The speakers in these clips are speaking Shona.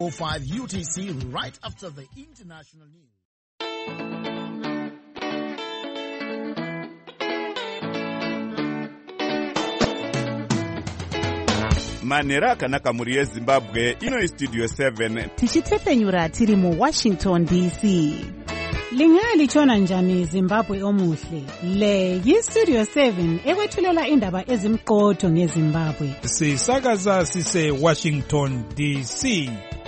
05 UTC right after the international news. Manera akanaka muri yeZimbabwe ino studio 7 tichitsepenyura tiri mu Washington DC. Lingalitshona njani Zimbabwe omuhle? Le yi-Studio 7 ekwethulela indaba ezimqotho ngeZimbabwe. Sisakaza sise Washington DC.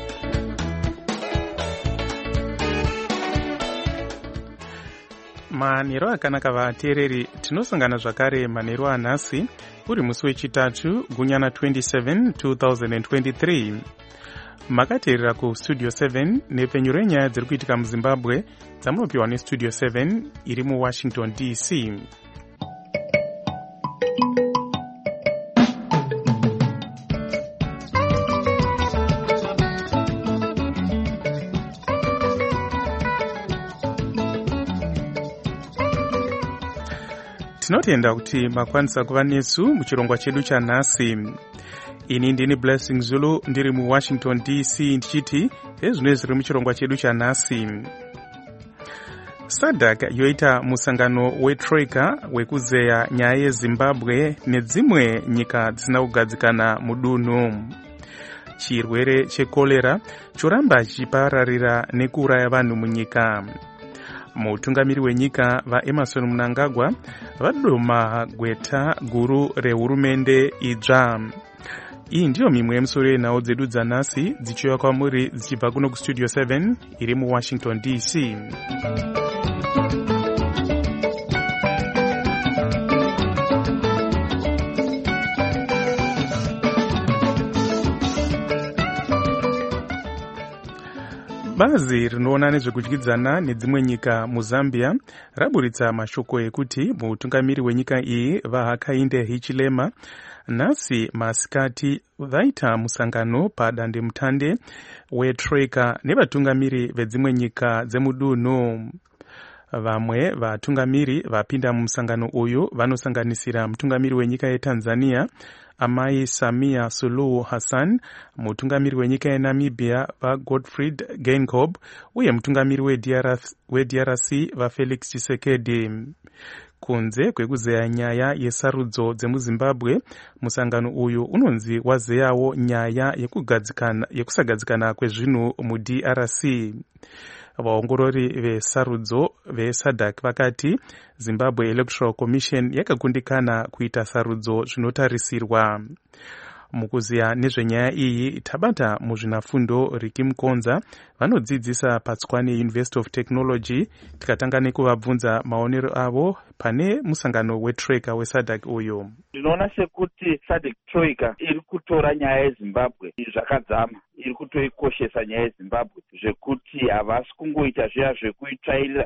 Manero akanaka vateereri, tinosangana zvakare manero anhasi uri musi wechitatu gunyana 27 2023. Makateerera kuStudio 7 nepenyu renyaya dziri kuitika muZimbabwe dzamunopiwa neStudio 7 iri muWashington DC. Tinotenda kuti makwanisa kuva nesu muchirongwa chedu chanhasi. Ini ndini Blessing Zulu ndiri muWashington DC ndichiti ezvino zviri muchirongwa chedu chanhasi. SADC yoita musangano wetroika wekuzeya nyaya yeZimbabwe nedzimwe nyika dzisina kugadzikana mudunhu. Chirwere chekolera choramba chichipararira nekuuraya vanhu munyika. Mutungamiri wenyika vaEmerson Mnangagwa vadoma gweta guru rehurumende idzva. Iyi ndiyo mimwe yemisoro yenhau dzedu dzanhasi dzichiuya kwamuri dzichibva kuno kuStudio 7 iri muWashington DC. Bazi rinoona nezvekudyidzana nedzimwe nyika muZambia raburitsa mashoko ekuti mutungamiri wenyika iyi vaHakainde Hichilema nhasi masikati vaita musangano padandemutande wetroika nevatungamiri vedzimwe nyika dzemudunhu. Vamwe vatungamiri vapinda mumusangano uyu vanosanganisira mutungamiri wenyika yeTanzania Amai Samia Suluhu Hassan, mutungamiri wenyika yeNamibia vaGottfried Geingob uye mutungamiri weDRC vaFelix Tshisekedi. Kunze kwekuzeya nyaya yesarudzo dzemuZimbabwe, musangano uyu unonzi wazeyawo nyaya yekusagadzikana kwezvinhu muDRC. Vaongorori vesarudzo veSADC vakati Zimbabwe Electoral Commission yakakundikana kuita sarudzo zvinotarisirwa. Mukuziya nezvenyaya iyi tabata muzvinafundo Riki Mukonza vanodzidzisa paTswane University of Technology, tikatanga nekuvabvunza maonero avo pane musangano wetroika weSADC uyu. Ndinoona sekuti SADC troika iri kutora nyaya yeZimbabwe zvakadzama, iri kutoikoshesa nyaya yeZimbabwe zvekuti havasi kungoita zviya zvekuitsvairira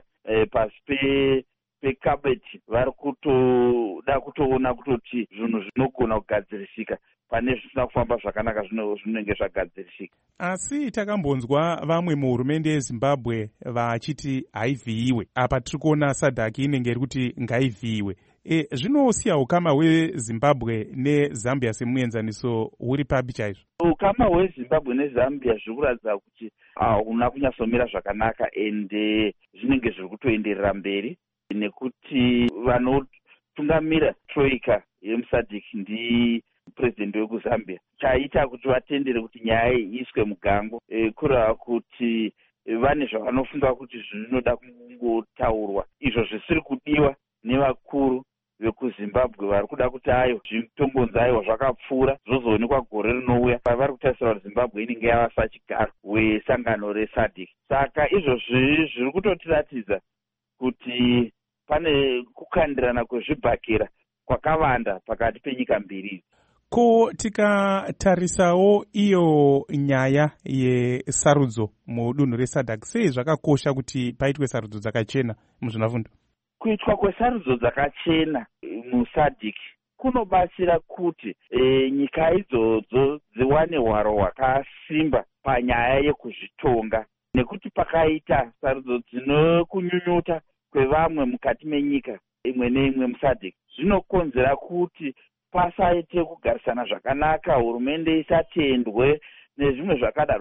pasi pekabeti. Vari kutoda kutoona kutoti zvinhu zvinogona kugadzirisika pane zvisina kufamba zvakanaka zvinenge zvagadzirisika. Asi takambonzwa vamwe muhurumende yeZimbabwe vachiti haivhiyiwe. Apa tiri kuona SADC inenge iri kuti ngaivhiyiwe. Zvinosiya ukama hweZimbabwe neZambia semuenzaniso huri papi chaizvo? Ukama hweZimbabwe neZambia zviri kuratidza kuti hauna kunyatsomira zvakanaka ende zvinenge zviri kutoenderera mberi, nekuti vanotungamira troika yemuSADC ndi purezidendi wekuZambia. Chaita kuti vatendere kuti nyaya iiswe mugango kureva kuti vane zvavanofunga kuti zvinoda kungotaurwa, izvo zvisiri kudiwa nevakuru vekuZimbabwe. Vari kuda kuti ayo zvitombonzi aiwa zvakapfuura zvozoonekwa gore rinouya vari kutarisira kuti Zimbabwe inenge yava sachigaro wesangano reSADC. Saka izvozvi zviri kutotiratidza kuti pane kukandirana kwezvibhakera kwakawanda pakati penyika mbiri. Ko tikatarisawo iyo nyaya yesarudzo mudunhu reSADC, sei zvakakosha kuti paitwe sarudzo dzakachena muzvinafundo? Kuitwa kwesarudzo dzakachena muSADC kunobatsira kuti nyika idzodzo dziwane hwaro hwakasimba panyaya yekuzvitonga, nekuti pakaita sarudzo dzinokunyunyuta kwevamwe mukati menyika imwe neimwe muSADC zvinokonzera kuti pasaite kugarisana zvakanaka, hurumende isatendwe nezvimwe zvakadaro.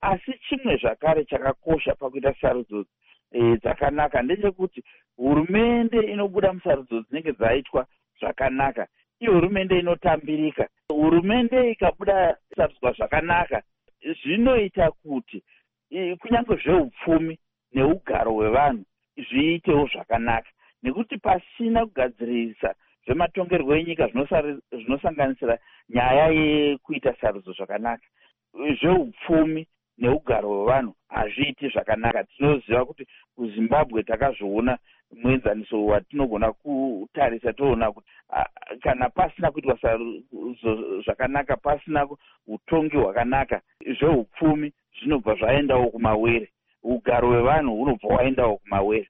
asi chimwe zvakare chakakosha pakuita sarudzo dzakanaka ndechekuti hurumende inobuda musarudzo dzinenge dzaitwa zvakanaka iyo hurumende inotambirika. Hurumende ikabuda sarudzwa zvakanaka zvinoita kuti kunyange zveupfumi neugaro hwevanhu zviitewo zvakanaka, nekuti pasina kugadzirisa zvematongerwo enyika zvinosanganisira nyaya yekuita sarudzo zvakanaka, zveupfumi neugaro hwevanhu hazviiti zvakanaka. Tinoziva kuti kuZimbabwe takazviona muenzaniso watinogona kutarisa, toona kuti kana pasina kuitwa sarudzo zvakanaka, pasina utongi hwakanaka, zveupfumi zvinobva zvaendawo kumawere, ugaro hwevanhu hunobva hwaendawo kumawere.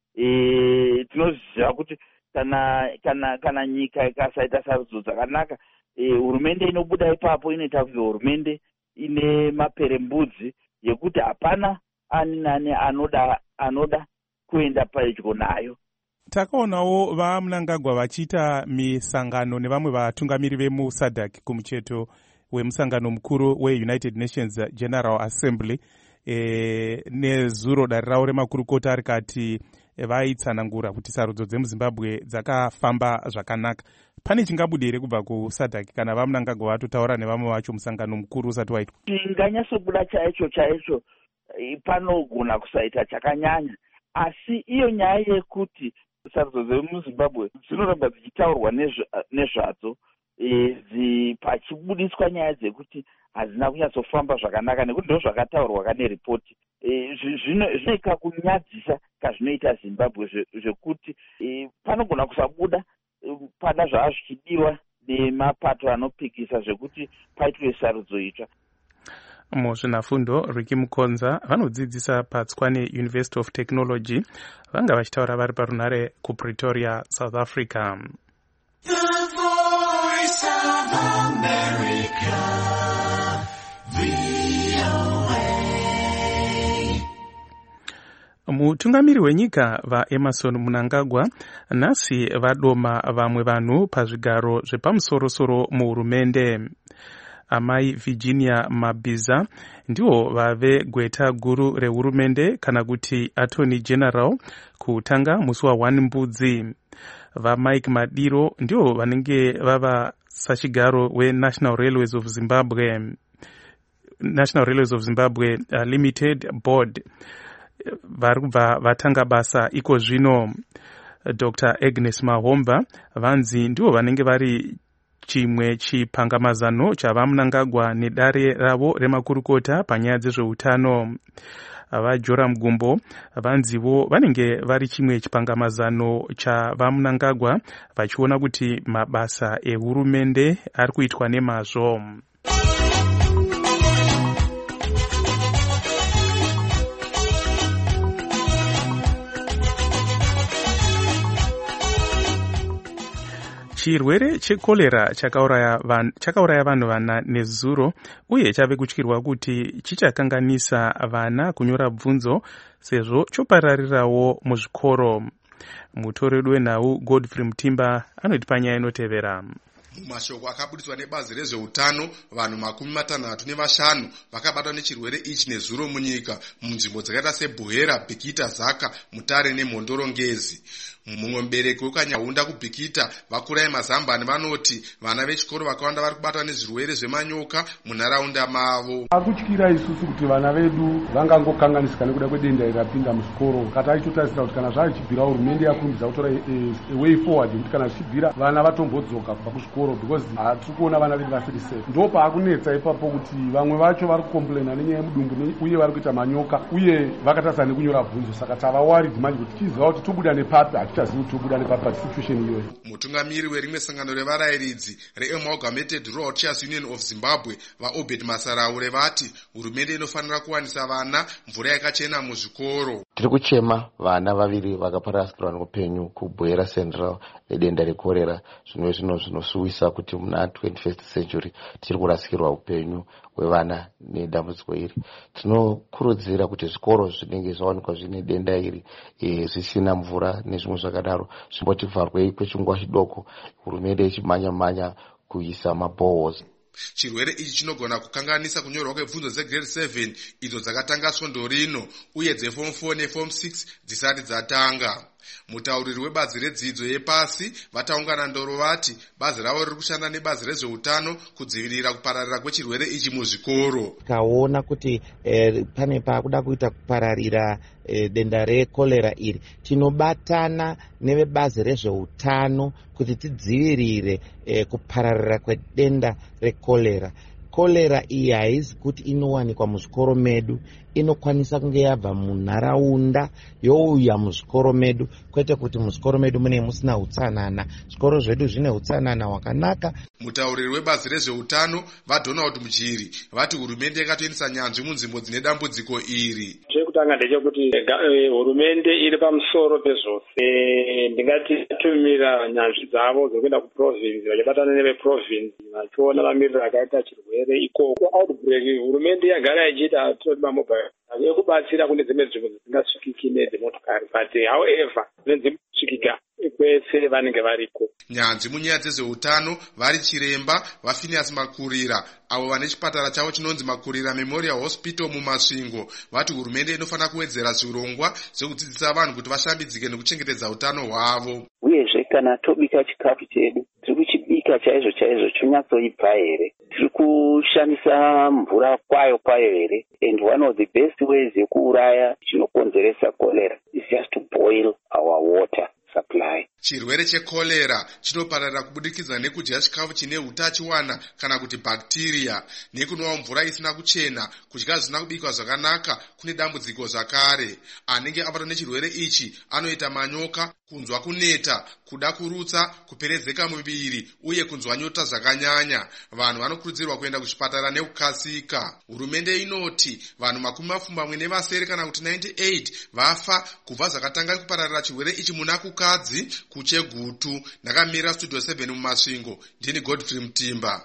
Tinoziva kuti kana nyika ikasaita sarudzo dzakanaka, hurumende inobuda ipapo inoita kuti hurumende ine maperembudzi yekuti hapana ani nani anoda kuenda pedyo nayo. Takaonawo vaMnangagwa vachiita misangano nevamwe vatungamiri vemuSADC kumucheto wemusangano mukuru weUnited Nations General Assembly nezuro dare ravo remakurukota rikati vaitsanangura kuti sarudzo dzemuZimbabwe dzakafamba zvakanaka. Pane chingabude here kubva kuSADC kana vaMnangagwa vatotaura nevamwe vacho musangano mukuru usati waitwa? Chinganyasobuda chaicho panogona kusaita chakanyanya, asi iyo nyaya yekuti sarudzo dzemuZimbabwe dzinoramba dzichitaurwa nezvadzo pachibudiswa nyaya dzekuti hadzina kunyatsofamba zvakanaka, nekuti ndo zvakataurwa kane ripoti. Zvinoita kunyadzisa kazvinoita Zimbabwe zvekuti panogona kusabuda pada zvava zvichidiwa nemapato anopikisa zvekuti paitwe sarudzo itsva. Muzvinafundo Ricky Mukonza vanodzidzisa paTswane University of Technology vanga vachitaura vari parunare kuPretoria, South Africa. The Voice of America, VOA. Mutungamiri wenyika vaEmerson Mnangagwa nhasi vadoma vamwe vanhu pazvigaro zvepamusoro-soro muhurumende. Amai Virginia Mabhiza ndiwo vave gweta guru rehurumende kana kuti Attorney General kutanga musi wa1 Mbudzi. VaMike Madiro ndiwo vanenge vava sachigaro weNational Railways of Zimbabwe Limited Board vari kubva vatanga basa iko zvino. Dr. Agnes Mahomba vanzi ndiwo vanenge vari chimwe chipangamazano chavaMnangagwa nedare ravo remakurukota panyaya dzezveutano. VaJoram Gumbo vanzivo vanenge vari chimwe chipangamazano chavaMnangagwa vachiona kuti mabasa ehurumende ari kuitwa nemazvo. Chirwere chekolera chakauraya vanhu vana nezuro uye chave kutyirwa kuti chichakanganisa vana kunyora bvunzo sezvo chopararirawo muzvikoro. Mutori wedu wenhau Godfrey Mutimba anoti panyaya inotevera. Mumashoko akabudiswa nebazi rezveutano, vanhu 65 vakabatwa nechirwere ichi nezuro munyika munzvimbo dzakaita seBuhera, Bhikita, Zaka, Mutare neMhondoro Ngezi. Mumwe mubereki wekanyaunda kuBhikita vakurai Mazambani vanoti vana vechikoro vakawanda vari kubatwa nezvirwere zvemanyoka munharaunda mavo. Akutyira isusu kuti vana vedu vangangokanganisika nekuda kwedenda irapinda muchikoro. Kati achitotarisira kuti kana zvachichibvira hurumende yakurumbidza kutora a way forward kuti kana zvichibvira vana vatombodzoka kubva kuchikoro because hatiri kuona vana vedu vasiri safe. Ndo paakunetsa ipapo kuti vamwe vacho vari kukomplaina nenyaya yemudumbu uye vari kuita manyoka uye vakatarisa nekunyora bvunzo. Saka tavawaridzi manje kuti tichiziva kuti tobuda nepapi hatichazivi kuti tobuda nepapi situation iyoyo. Mutungamiri werimwe sangano revarairidzi reAmalgamated Rural Teachers Union of Zimbabwe vaObed Masaraure vati hurumende inofanira kuwanisa vana mvura yakachena muzvikoro. Tiri kuchema vana vaviri vakaparasikirwa neupenyu kuBuhera Central nedenda rekorera. Zvinosuwisa kuti muna 21st century tiri kurasikirwa upenyu hwevana nedambudziko iri. Tinokurudzira kuti zvikoro zvinenge zvawanikwa zvine denda iri zvisina mvura nezvimwe zvakadaro zvimboti vharwei kwechinguva chidoko, hurumende ichimhanya kuisa maboreholes. Chirwere ichi chinogona kukanganisa kunyorwa kwebvunzo dzegrade 7 idzo dzakatanga svondo rino uye dzeform 4 neform 6 dzisati dzatanga. Mutauriri webazi redzidzo yepasi vataungana ndoro vati bazi ravo riri kushanda nebazi rezveutano kudzivirira kupararira kwechirwere ichi muzvikoro. Kaona kuti pane pakuda kuita kupararira denda rekolera iri, tinobatana nevebazi rezveutano kuti tidzivirire kupararira kwedenda rekolera. Kolera iyi haisi kuti inowanikwa muzvikoro medu, inokwanisa kunge yabva munharaunda youya muzvikoro medu, kwete kuti muzvikoro medu mune musina utsanana. Zvikoro zvedu zvine utsanana hwakanaka. Mutauriri webazi rezveutano vaDonald Mujiri vati hurumende yakatoendesa nyanzvi munzvimbo dzine dambudziko iri. Chekutanga ndechekuti hurumende iri pamusoro pezvose. Ndingati tumira nyanzvi dzavo dzekuenda kuprovince vachibatana neveprovince vachiona mamiriro akaita chirwere ikoko. Outbreak hurumende yagara ichiita mobile yekubatsira kune dzimwe nzvimbo dzisingasvikiki nedzimotokari, but however nedzimosvikika kwese vanenge variko. Nyanzvi munyaya dzezveutano vari chiremba vaPhineas Makurira avo vane chipatara chavo chinonzi Makurira Memorial Hospital muMasvingo vati hurumende inofanira kuwedzera zvirongwa zvekudzidzisa vanhu kuti vashambidzike nekuchengetedza utano hwavo. Uyezve kana tobika chikafu chedu tiri kuchibika chaizvo chaizvo chonyatsoibva here, tiri kushandisa mvura kwayo here, and one of the best ways yekuuraya chinokonzeresa kolera is just to boil our water supply. Chirwere chekolera chinopararira kubudikidza nekudya chikafu chine utachiwana kana kuti bacteria, nekunwa mvura isina kuchena, kudya zvisina kubikwa zvakanaka kune dambudziko zvakare. Anenge abatwa nechirwere ichi anoita manyoka, kunzwa kuneta, kuda kurutsa, kuperezeka muviri uye kunzwa nyota zvakanyanya. Vanhu vanokurudzirwa kuenda kuchipatara nekukasika. Hurumende inoti vanhu 27 kana kuti 98 vafa kubva zvakatanga kupararira chirwere ichi muna kukadzi kuChegutu. Ndakamira studio 7 muMasvingo. Ndini Godfrey Mutimba.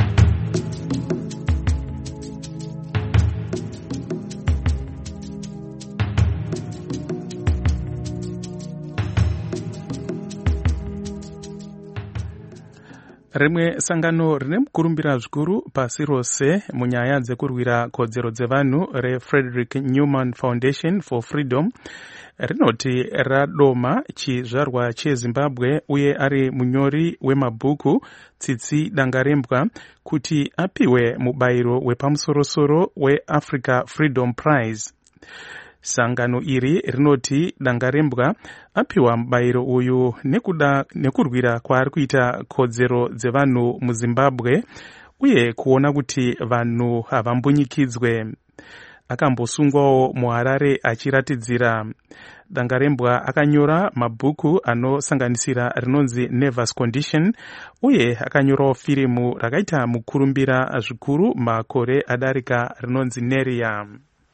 Rimwe sangano rine mukurumbira zvikuru pasi rose munyaya dzekurwira kodzero dzevanhu reFrederick Newman Foundation for Freedom rinoti radoma chizvarwa cheZimbabwe uye ari munyori wemabhuku Tsitsi Dangarembwa kuti apiwe mubayiro wepamusorosoro weAfrica Freedom Prize. Sangano iri rinoti Dangarembwa apiwa mubayiro uyu nekurwira kwaari kuita kodzero dzevanhu muZimbabwe uye kuona kuti vanhu havambunyikidzwe. Akambosungwawo muHarare achiratidzira. Dangarembwa akanyora mabhuku anosanganisira rinonzi Nervous Condition uye akanyorawo firimu rakaita mukurumbira zvikuru makore adarika rinonzi Neria.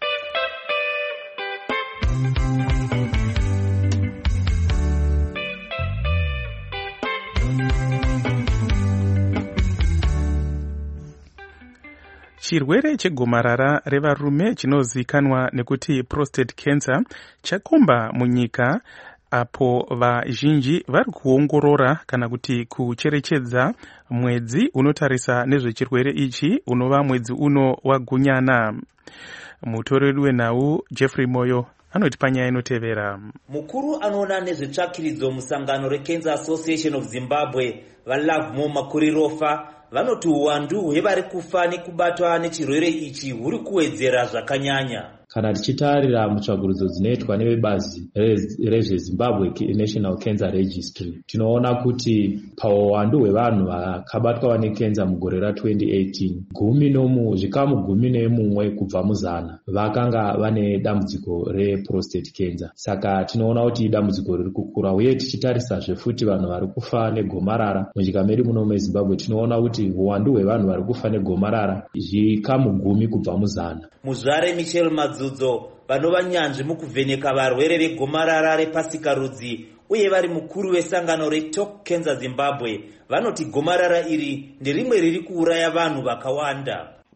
Chirwere chegomarara revarume chinozikanwa nekuti prostate cancer chakomba munyika apo vazhinji vari kuongorora kana kuti kucherechedza mwedzi unotarisa nezvechirwere ichi unova mwedzi uno wagunyana. Mutoreri wenhau Jeffrey Moyo anoti panyaya inotevera. Mukuru anoona nezvetsvakiridzo musangano reCancer Association of Zimbabwe vaLovemo Makurirofa vanoti uwandu hwevari kufa nekubatwa nechirwere ichi huri kuwedzera zvakanyanya. Kana tichitarira mutsvagurudzo dzinoitwa nevebazi rezveZimbabwe National Cancer Registry, tinoona kuti pauwandu hwevanhu vakabatwa nekenza mugore ra2018, zvikamu 11 kubva muzana vakanga vane dambudziko reprostate cancer. Saka tinoona kuti dambudziko riri kukura, uye tichitarisazve futi vanhu vari kufa negomarara munyika medu muno meZimbabwe, tinoona kuti uwandu hwevanhu vari kufa negomarara zvikamu 10 kubva muzana. Muzvare Michel Madzudzo vanova nyanzvi mukuvheneka varwere vegomarara repasikarudzi uye vari mukuru wesangano reTalk Cancer Zimbabwe vanoti gomarara iri nderimwe riri kuuraya vanhu vakawanda.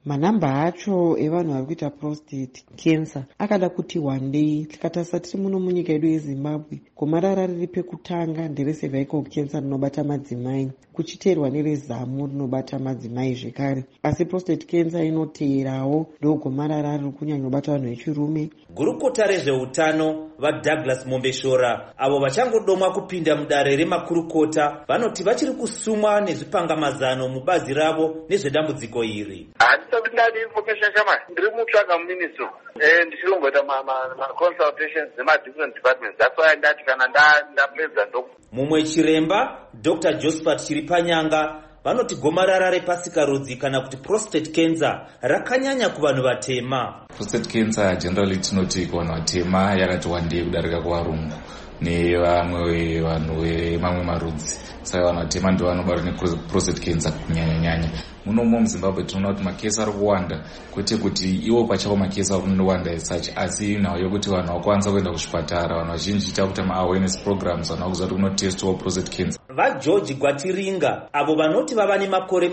manamba acho evanhu vari kuita prostate cancer akada kuti wandei. Tikatarisa tiri muno munyika yedu yeZimbabwe, gomarara riri pekutanga nderecervical cancer rinobata madzimai, kuchiteerwa nerezamu rinobata madzimai zvekare, asi prostate cancer inoteerawo ndo gomarara riri kunyanya kubata vanhu vechirume. Gurukota rezveutano vaDouglas Mombeshora avo vachangodomwa kupinda mudare remakurukota vanoti vachiri kusumwa nezvipangamazano mubazi ravo nezvedambudziko iri. Handisati ndadi information shama, ndiri mutsvaga muministry ndichilongoita ma-consultations nema-different departments. That's why ndati kana ndapedza ndo. Mumwe chiremba Dr. Josephat Chiripanyanga vanoti gomarara repasikarudzi kana kuti prostate cancer rakanyanya kuvanhu vatema. Prostate cancer generally tinoti kuvanhu vatema yakati wandei kudarika kuvarungu nevamwe vanhu vemamwe marudzi. Saka vanhu vatema ndo vanobatwa neprostate cancer kunyanya-nyanya. Munomo muZimbabwe tinoona kuti makesi ari kuwanda, kwete kuti iwo pachavo makesi ari kundowanda as asi nhau yokuti vanhu vakwanisa kuenda kuzvipatara, vanhu vazhinji takuita ma-awareness programs, vanhu vakuziva kuti kunotestwa prostate cancer. VaGeorge Gwatiringa avo vanoti vava nemakore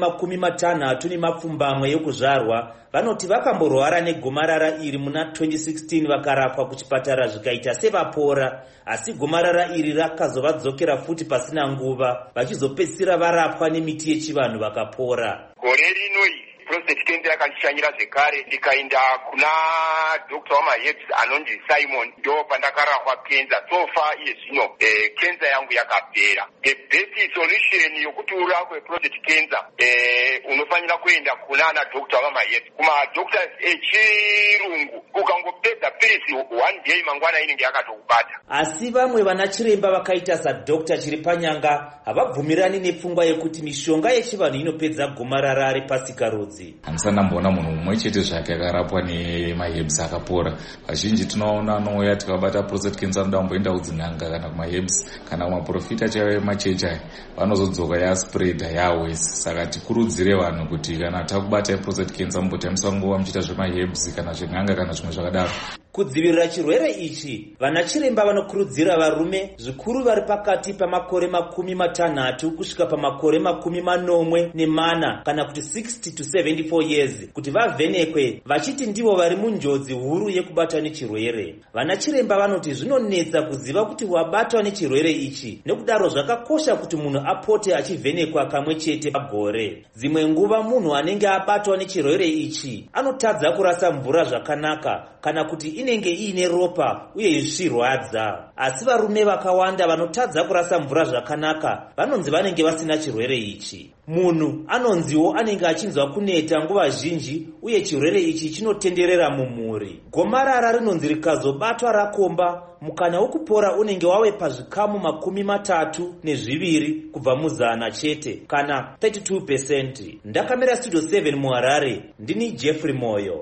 60 yokuzvarwa vanoti vakamborwara negomarara iri muna 2016 vakarapwa kuchipatara zvikaita sevapora, asi gomarara iri rakazovadzokera futi pasina nguva vachizopedzisira varapwa nemiti yechivanhu vakapora. Gore rinoi prostate cancer yakandishanyira zvekare, ndikaenda kuna Dr. wamaHerbs anonzi Simon, ndo pandakarapwa cancer. So far iye zvino cancer yangu yakapera. The best solution yokuti urapwe prostate cancer unofanira kuenda kuna ana Dr. wamaHerbs, kuma doctors echirungu. Ukangopedza pilisi one day mangwana inenge yakatokubata. Asi vamwe vanachiremba vakaita saDr. Chiripanyanga havabvumirani nepfungwa yekuti mishonga yechivanhu inopedza gomarara repasikarudzi. Handisana mbona munhu mumwe chete zvake akarapwa nemaHerbs akapora. Vazhinji tinoona anouya tikabata prostate cancer anoda kumboenda kudzin'anga kana kumaHerbs kana kumaprofita chaivo emachechi aya, vanozodzoka yaspreada yawese. Saka tikurudzire vanhu kuti kana takubata prostate cancer mumbotamisa nguva muchiita zvemaHerbs kana zven'anga kana zvimwe zvakadaro. Kudzivirira chirwere ichi, vanachiremba vanokurudzira varume zvikuru vari pakati pamakore 60 kusvika pamakore 84 kana kuti 60 to 74 years kuti vavhenekwe, vachiti ndivo vari munjodzi huru yekubatwa nechirwere. Vanachiremba vanoti zvinonetsa kuziva kuti wabatwa nechirwere ichi, nekudaro zvakakosha kuti munhu apote achivhenekwa kamwe chete pagore. Dzimwe nguva munhu anenge abatwa nechirwere ichi anotadza kurasa mvura zvakanaka kana kuti inenge iine ropa uye zvichirwadza. Asi varume vakawanda vanotadza kurasa mvura zvakanaka vanonzi vanenge vasina chirwere ichi. Munhu anonziwo anenge achinzwa kuneta nguva zhinji uye chirwere ichi chinotenderera mumuri. Gomarara rinonzi rikazobatwa rakomba, mukana wokupora unenge wave pazvikamu 32 kubva muzana chete kana 32%. Ndakamira Studio 7 muHarare, ndini Jeffrey Moyo.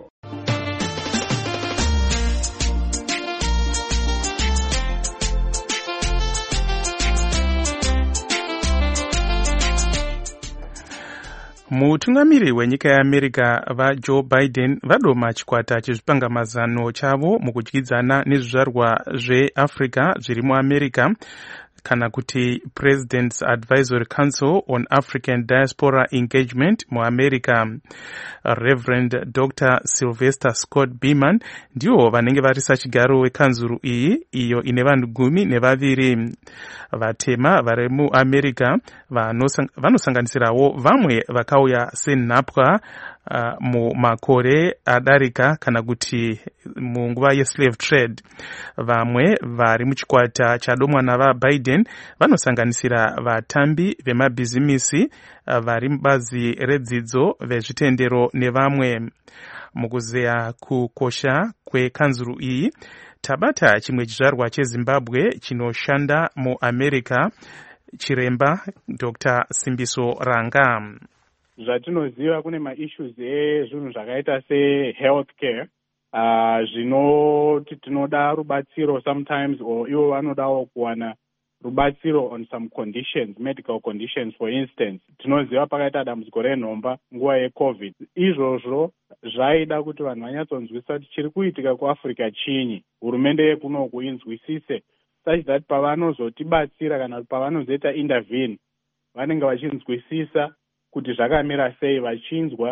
Mutungamiri wenyika yeAmerica vaJoe Biden vadoma chikwata chezvipangamazano chavo mukudyidzana nezvizvarwa zveAfrica zviri muAmerica kana kuti President's Advisory Council on African Diaspora Engagement muAmerica. Reverend Dr. Sylvester Scott Beeman ndiwo vanenge varisa chigaro wekanzuru iyi iyo ine vanhu 12. Vatema vari muAmerica vanosanganisirawo vamwe vakauya senhapwa mumakore adarika kana kuti munguva yeslave trade. Vamwe vari muchikwata chadomwa navaBiden vanosanganisira vatambi vemabhizimisi, vari mubazi redzidzo, vezvitendero nevamwe. Mukuzeya kukosha kwekanzuru iyi tabata chimwe chizvarwa cheZimbabwe chinoshanda muAmerica, chiremba Dr. Simbiso Ranga. Zvatinoziva kune ma-issues ezvinhu zvakaita se-health care zvinoti tinoda rubatsiro sometimes, or ivo vanodawo kuwana rubatsiro on some conditions, medical conditions. For instance, tinoziva pakaita dambudziko renhomba nguva yeCovid. Izvozvo zvaida kuti vanhu vanyatsonzwisisa kuti chiri kuitika kuAfrica chinyi, hurumende yekunoku inzwisise, such that pavanozotibatsira kana pavanozoita intervene vanenge vachinzwisisa kuti zvakamira sei, vachinzwa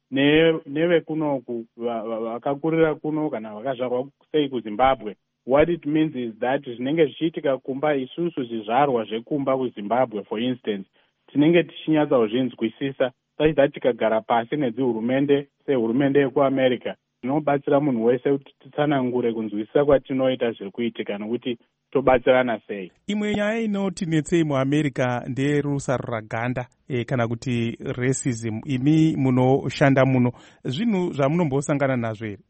nevekunoku vakakurira kuno kana vakazvarwa sei kuzimbabwe. What it means is that zvinenge zvichiitika kumba, isusu zvizvarwa zvekumba kuzimbabwe for instance tinenge tichinyatsa kuzvinzwisisa tachida tikagara pasi nedzihurumende sehurumende yekuamerica zvinobatsira munhu wese kuti titsanangure kunzwisisa kwatinoita zviri kuitika nokuti tobatsirana sei. Imwe nyaya inotinetsei muamerica nderusaro raganda kana kuti racism. Imi munoshanda muno, zvinhu zvamunombosangana nazvo here?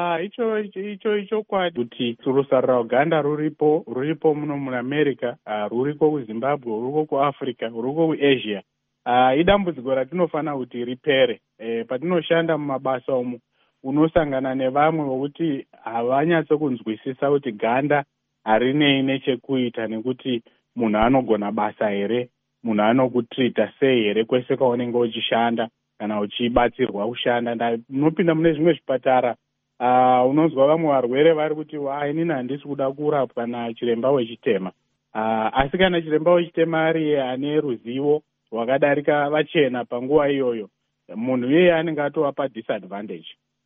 Icho kwadi kuti rusaro raganda ruripo muno muamerica, ruriko kuzimbabwe, ruriko kuafrica, ruriko kuasia. Idambudziko ratinofanira kuti ripere. Patinoshanda mumabasa umu unosangana nevamwe vokuti havanyatsokunzwisisa kuti ganda harinei nechekuita nekuti munhu anogona basa here, munhu anokutrita sei here kwese kwaunenge uchishanda kana uchibatsirwa kushanda. Unopinda mune zvimwe zvipatara unonzwa vamwe varwere vari kuti inini handisi kuda kurapwa nachiremba wechitema. Asi kana chiremba wechitema ari ane ruzivo rwakadarika vachena panguva iyoyo, munhu iyeye anenge atovapa disadvantage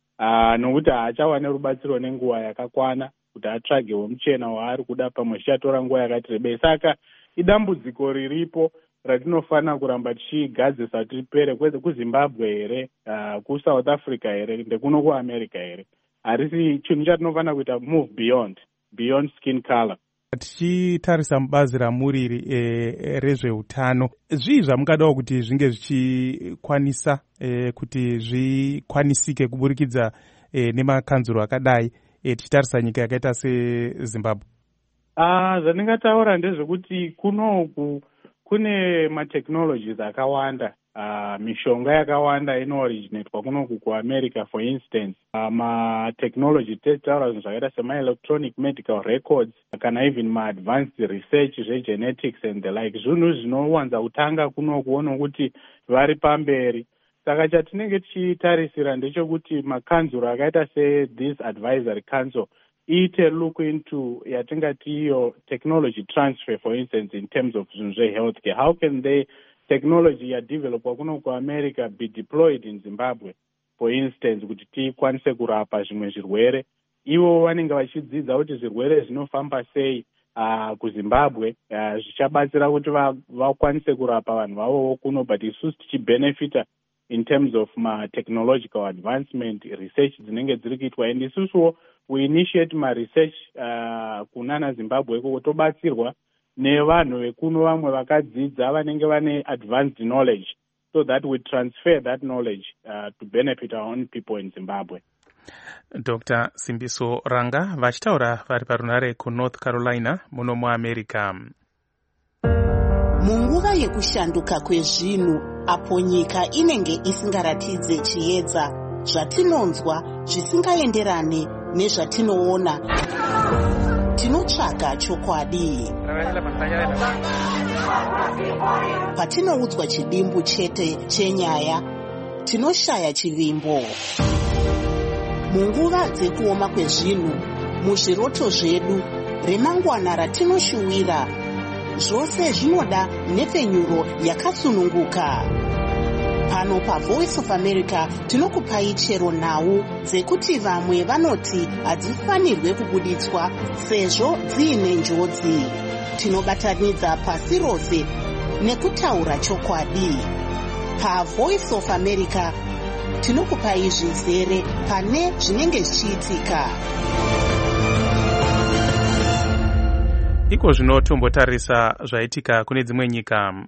nokuti haachawane rubatsiro nenguva yakakwana kuti atsvagewo muchena waari kuda, pamwe zvichatora nguva yakati rebei. Saka idambudziko riripo ratinofanira kuramba tichigadzisa kuti ripere, kwete kuzimbabwe here, kuSouth Africa here, ndekuno kuamerica here. Harisi chinhu chatinofanira kuita move beyond skin color. Tichitarisa mubazi ramuriri rezveutano, zvii zvamungadawo kuti zvinge zvichikwanisa kuti zvikwanisike kuburikidza nemakanzuro akadai tichitarisa nyika yakaita seZimbabwe? Zvandingataura ndezvekuti kunoku kune matechnologies akawanda, mishonga yakawanda inooriginatwa kunoku kuamerica. For instance, matechnology tetaura zvinhu zvakaita semaelectronic medical records kana even maadvanced research zvegenetics and the like, zvinhu zvinowanza kutanga kunokuona kuti vari pamberi. Saka chatinenge tichitarisira ndechekuti makanzuro akaita this advisory council iite look into yatingati iyo technology transfer, for instance, in terms of zvinhu zvehealthcare. How can the technology yadevelopwa kuno kuamerica be deployed in Zimbabwe, for instance, kuti tikwanise kurapa zvimwe zvirwere. Ivo vanenge vachidzidza kuti zvirwere zvinofamba sei kuZimbabwe, zvichabatsira kuti vakwanise kurapa vanhu vavowo kuno, but isusu tichibenefita in terms of technological advancement, research dzinenge dziri kuitwa. And isusuwo we initiate research kunana Zimbabwe iko tobatsirwa nevanhu vekuno vamwe vakadzidza vanenge vane advanced knowledge, so that we transfer that knowledge to benefit our own people in Zimbabwe. Dr. Simbiso Ranga vachitaura vari parunare kuNorth Carolina muno muAmerica. Munguva yekushanduka kwezvinhu, apo nyika inenge isingaratidze chiedza, zvatinonzwa zvisingaenderane nezvatinoona, tinotsvaga chokwadi. Patinoudzwa chidimbu chete chenyaya, tinoshaya chivimbo. Munguva dzekuoma kwezvinhu, muzviroto zvedu, remangwana ratinoshuwira, zvose zvinoda nhepfenyuro yakasununguka. Pano paVoice of America tinokupai chero nhau dzekuti vamwe vanoti hadzifanirwe kubuditswa sezvo dziine njodzi. Tinobatanidza pasi rose nekutaura chokwadi. PaVoice of America tinokupai zvizere pane zvinenge zvichiitika. Iko zvino tombotarisa zvaitika kune dzimwe nyika.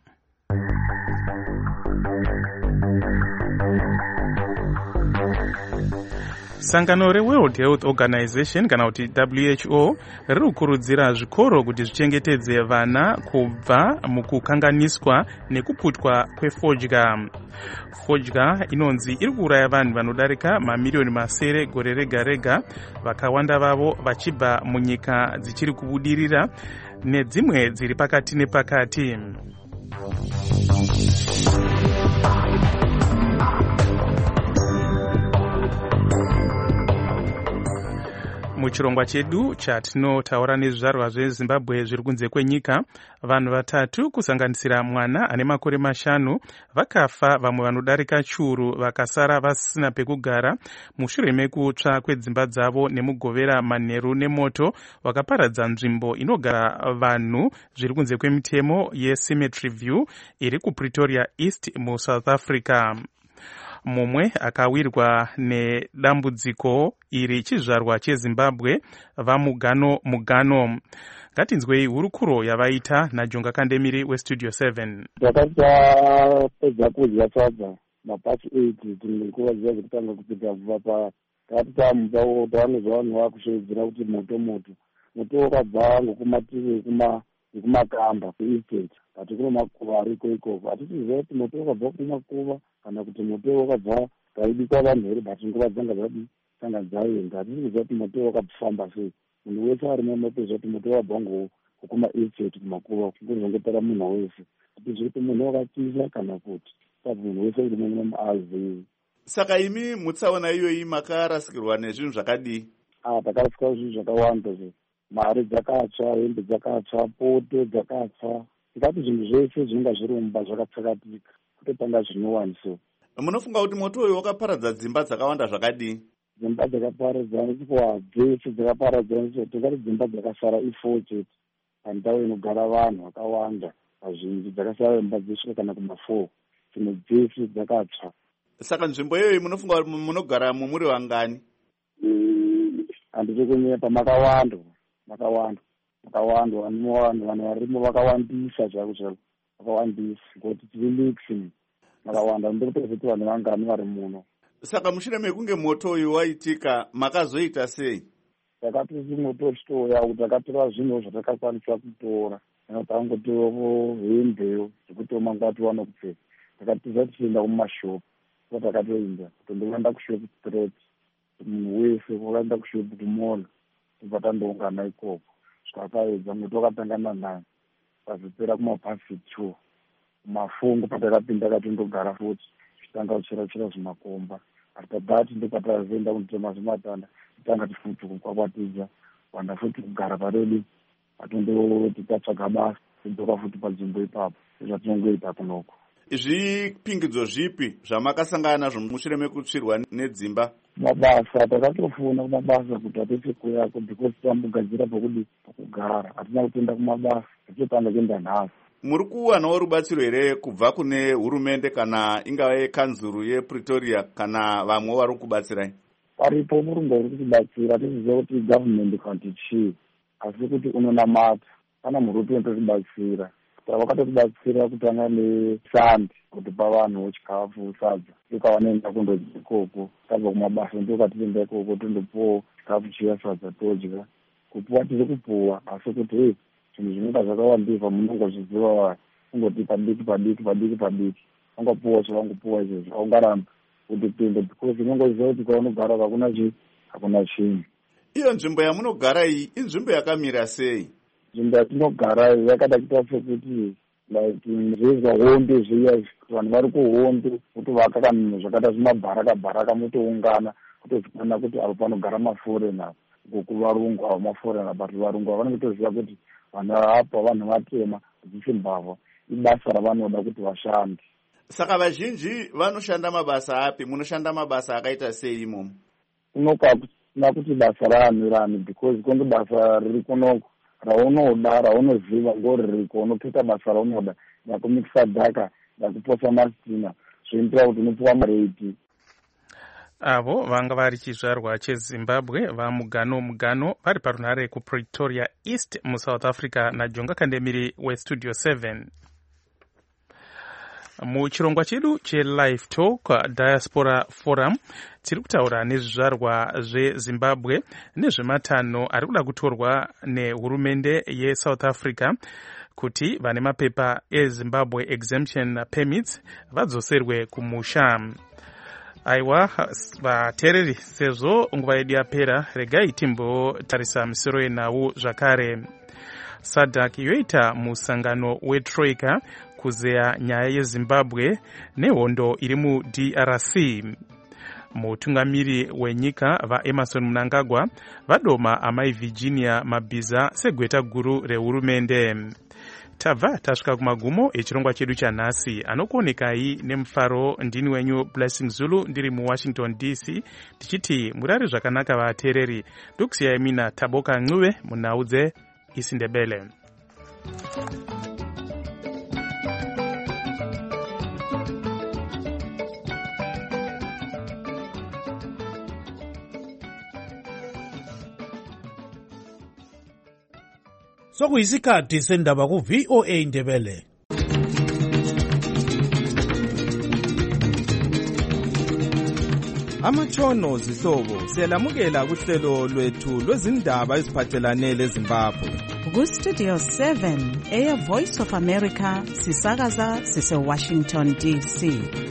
Sangano reWorld Health Organization kana kuti WHO riri kukurudzira zvikoro kuti zvichengetedze vana kubva mukukanganiswa nekuputwa kwefodya. Fodya inonzi iri kuuraya vanhu vanodarika mamiliyoni masere gore rega rega, vakawanda vavo vachibva munyika dzichiri kubudirira nedzimwe dziri pakati nepakati. Muchirongwa chedu chatinotaura nezvizvarwa zveZimbabwe zviri kunze kwenyika, vanhu vatatu kusanganisira mwana ane makore 5 vakafa, vamwe vanodarika chiuru vakasara vasina pekugara mushure mekutsva kwedzimba dzavo nemugovera manheru nemoto wakaparadza nzvimbo inogara vanhu zviri kunze kwemitemo yeCemetery View iri kuPretoria East muSouth Africa. Mumwe akawirwa nedambudziko iri chizvarwa cheZimbabwe vaMugano Mugano. Ngatinzwei hurukuro yavaita naJonga Kandemiri weStudio 7. Takapedza kudya sadza mapasi 8 tinenguva ziya dzekutanga kupedza kubva pa tatamba tavanozva vanhu vakushedzera kuti moto wakabva ngokumativi ekumakamba kuestate ati kune makuva ariko ikoko hatitiziva kuti moto wakabva kumakuva kana kuti moto wakabva kaibikwa vanhu here but nguva dzanga dzanga dzaenda hatitiziva kuti moto wakafamba sei. Munhu wese ari mamapedza kuti moto wakabva ngokumaestate kumakuva kungozongotara munhu wese hatitiziva kuti munhu wakatisa kana kuti munhu wese uri mumwe azivi. Saka imi mutsaona iyoyi makarasikirwa nezvinhu zvakadii? Takarasikirwa zvinhu zvakawanda, mari dzakatsva, hembe dzakatsva, poto dzakatsva, tikati zvinhu zvese zvinenge zviri mumba zvakatsakatika kutotanga zvinowaniso. Munofunga kuti moto uyu wakaparadza dzimba dzakawanda zvakadii? Dzimba dzakaparadzana dzese dzakaparadzana, tikati dzimba dzakasara i4 chete pandau inogara vanhu vakawanda vazhinji, dzakasara imba dzesvika kana kuma4, dzimwe dzese dzakatsva. Saka nzvimbo iyoyi munofunga kuti munogara muri vangani? Handiti kunyepa, makawanda vanhu varimo vakawandisa zvako vakawandisa ngoti tiri mixing makawanda ndikutoziti vanhu vangani vari muno. Saka mushure mekunge moto uyu waitika makazoita sei? Takatoti moto uchitoya kuti takatora zvinhu zvatakakwanisa kutora, tangotorawo hembe dzekuti mangati wana kupfeka, takatiza tichienda kumashopu takatoenda tondoenda kushopu straight, munhu wese wakaenda kushopu kumona tobva tandoungana ikoko zvakaedza moto wakatangana naye pazopera kumapasi 2 mafungu patakapinda katindogara futi tichitanga kuchera zvimakomba. After that ndopatazoenda kundotema zvimatanda titanga tifuti kukwakwatidza wanda futi kugara paredi atondoti tatsvaga basa tidzoka futi panzvimbo ipapo zvatinongoita kunoko. Zvipingidzo zvipi zvamakasangana nazvo mushure mekutsvirwa nedzimba? Mabasa takatofuna kumabasa kuti hatisi kuyako because tambogadzira pokugara hatina kutoenda kumabasa tichotanga kuenda nhasi. Muri kuwanawo rubatsiro here kubva kune hurumende kana ingave kanzuru yePretoria kana vamwe vari kubatsirai? Paripo murungu uri kutibatsira, tiziva kuti government kana kuti chii, asi kuti unonamata kana muruti unototibatsira. Vakatotibatsira kutanga nesandi kutipa vanhu chikafu sadza, tikawanoenda kundodya ikoko, tabva kumabasa ndokatienda ikoko tondopuwa chikafu chiya sadza todya. Kupuwa tiri kupuwa asi kuti zvinhu zvinenge zvakawandisa munongozviziva kungoti padiki vangopuwa zvavangopuwa izvozvo aungaramba kuti tiende because unongoziva kuti kwaunogara hakuna chinhu. Iyo nzvimbo yamunogara iyi inzvimbo yakamira sei? Nzvimbo yatinogara yakada kuita sekuti zvezwa honde zviya vanhu vari kuhonde kutovaka kanhu zvakaita zvimabharaka motoungana kutozikanwa kuti avo panogara maforena kuvarungu avo maforena, but varungu ava vanotoziva kuti vanhu apa vanhu vatema dzichimbavha ibasa ravanoda kuti vashande. Saka vazhinji vanoshanda mabasa api? Munoshanda mabasa akaita sei imomo? Kunokuna kuti basa ramirani because konge basa riri kunoko raunoda raunoziva ngoririko unopita basa raunoda nakumikisa dhaka nakuposa masitina zvoitira kuti unopiwa mareti. Avo vanga vari chizvarwa cheZimbabwe vaMugano vari parunhare kuPretoria East muSouth Africa naJonga Kandemiri weStudio 7. Muchirongwa chedu cheLive Talk Diaspora Forum tiri kutaura nezvizvarwa zveZimbabwe nezvematanho ari kuda kutorwa nehurumende yeSouth Africa kuti vane mapepa eZimbabwe Exemption Permits vadzoserwe kumusha. Aiwa vateereri, sezvo nguva yedu yapera, regai timbotarisa misoro yenhau zvakare. SADC yoita musangano weTroika kuzeya nyaya yeZimbabwe nehondo iri muDRC. mutungamiri wenyika vaEmerson Mnangagwa vadoma amai Virginia Mabhiza segweta guru rehurumende. Tabva tasvika kumagumo echirongwa chedu chanhasi. Anokuonekai nemufaro ndini wenyu Blessing Zulu ndiri muWashington DC tichiti murari zvakanaka vateereri. Ndokusiyai mina Taboka Ncube munhau dzeIsindebele. Sokuyisikhathi sendaba ku VOA Indebele. Amatshono zihlobo siyalamukela kuhlelo lwethu lwezindaba eziphathelane leZimbabwe. Ku Studio 7 Air Voice of America sisakaza sise Washington DC.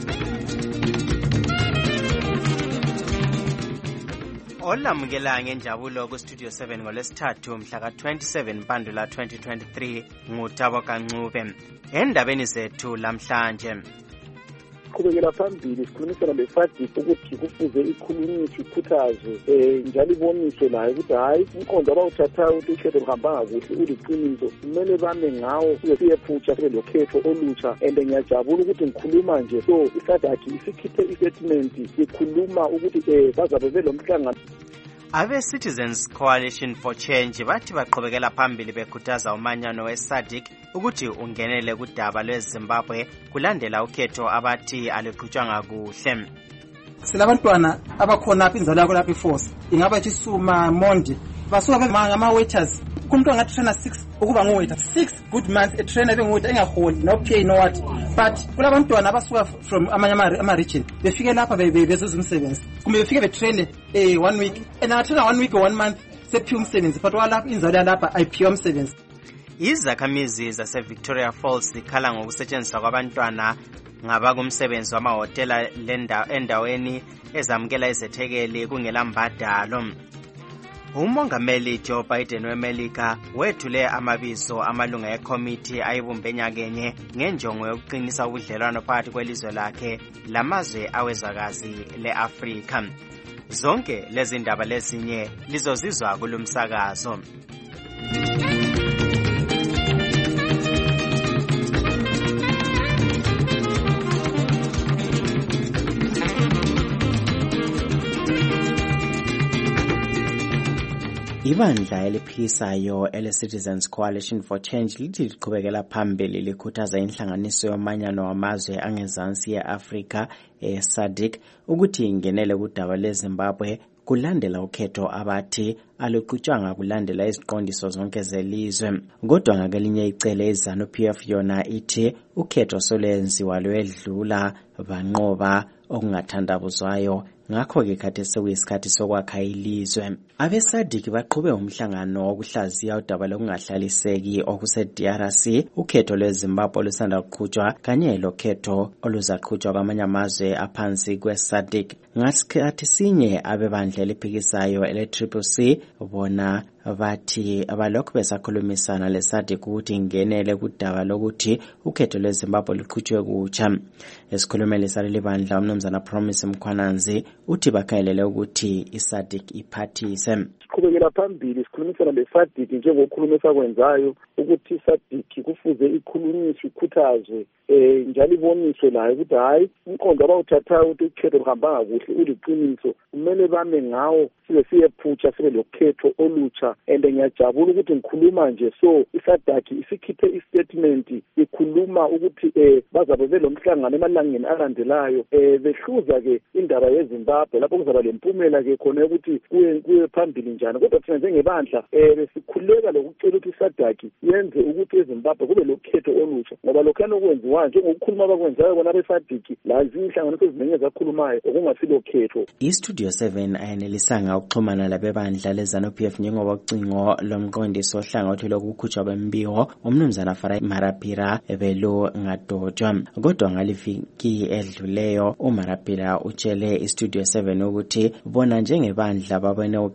Olamukela ngenjabulo ku Studio 7 ngolesithathu mhla ka-27 Mpandula 2023 nguTaboka Ncube. Endabeni zethu lamhlanje siqhubekela phambili sikhulumisana leSADC ukuthi kufuze ikhulunyiswe ikhuthazwe njalo iboniswe layo ukuthi hayi umqondo abawuthathayo ukuthi ukhetho luhambanga kuhle uliqiniso kumele bame ngawo siyephutsha sibe lokhetho olutsha and ngiyajabula ukuthi ngikhuluma nje so iSADC isikhiphe istatement ikhuluma ukuthi bazabe belomhlangano. Abe-Citizens Coalition for Change bathi baqhubekela phambili bekhuthaza umanyano we-SADC ukuthi ungenele kudaba lweZimbabwe kulandela ukhetho abathi aluqhutshwanga kuhle. Silabantwana abakhona apha inzalo yakho lapha iforce ingaba Chisuma Mondi basuka ngama-waiters kumuntu angathi trainer 6 ukuba ngu-waiter 6 good months a-trainer bengu-waiter engaholi no pay no what but kulabantwana abasuka from amanye ama-region befike lapha bezuza umsebenzi kumbe befike betraine 1 week and angatraina 1 week or 1 month sephiwa umsebenzi but walapha inzalo yalapha ayiphiwa umsebenzi. Izakhamizi zase-Victoria Falls zikhala ngokusetshenziswa kwabantwana ngabakumsebenzi wamahhotela endaweni ezamukela izethekeli kungelambhadalo. Umongameli Joe Biden weMelika wethule amabizo amalunga ekomiti ayibumbe nyakenye ngenjongo yokuqinisa ubudlelwano phakathi kwelizwe lakhe lamazwe awezakazi le-Afrika. Zonke lezi ndaba lezinye lizozizwa kulumsakazo. Ibandla eliphikisayo ele-Citizens Coalition for Change lithi liqhubekela phambili likhuthaza inhlanganiso yomanyano wamazwe angezansi ye-Afrika SADC ukuthi ingenele kudaba leZimbabwe kulandela ukhetho abathi aluqhutshwanga kulandela iziqondiso zonke zelizwe. Kodwa ngakelinye icele iZANU-PF yona ithi ukhetho solwenziwa lwedlula banqoba okungathandabuzwayo ngakho-ke khathi sekuyisikhathi sokwakha ilizwe. Abe-SADC baqhube umhlangano wokuhlaziya udaba lokungahlaliseki okuse-DRC, ukhetho lweZimbabwe olusanda kuqhutshwa kanye lokhetho oluzaqhutshwa kwamanye amazwe aphansi kwe-SADC. Ngasikhathi sinye abebandla eliphikisayo ele-CCC bona bathi abalokhu besakhulumisana le-SADC ukuthi ingenele kudaba lokuthi ukhetho lweZimbabwe luqhutshwe kutsha. Esikhulumeli saleli bandla umnumzana Promise Mkhwananzi uthi bakhangelele ukuthi iSADC iphathise. Siqhubekela phambili sikhulumisana leSADC njengokhuluma esakwenzayo ukuthi iSADC kufuze ikhulunyiswe ikhuthazwe njalo iboniswe layo ukuthi hayi umqondo abawuthathayo ukuthi ukhetho luhambanga kuhle uliqiniso kumele bame ngawo siyephutsha sibe lokhetho olutsha and ngiyajabula ukuthi ngikhuluma nje so iSADC isikhiphe istatement ikhuluma ukuthi bazabe belomhlangano emalangeni alandelayo behluza-ke indaba yeZimbabwe lapho kuzaba lempumela ke khona ukuthi kuye phambili njani kodwa thina njengebandla besikhuleka lokucela ukuthi iSADC yenze ukuthi eZimbabwe kube lokhetho olutsha ngoba lokhana okwenziwayo njengokukhuluma abakwenzayo bona beSADC lazi inhlanganiso eziningi ezakhulumayo okungasilo khetho. iStudio 7 ayenelisanga ukuxhumana labebandla leZANU-PF njengoba ucingo lomqondisi ohlangothi lokukhutshwa kwembiko umnumzana Farai Marapira belo ngadotshwa. Kodwa ngaliviki edluleyo uMarapira utshele iStudio 7 ukuthi bona njengebandla babone ukhetho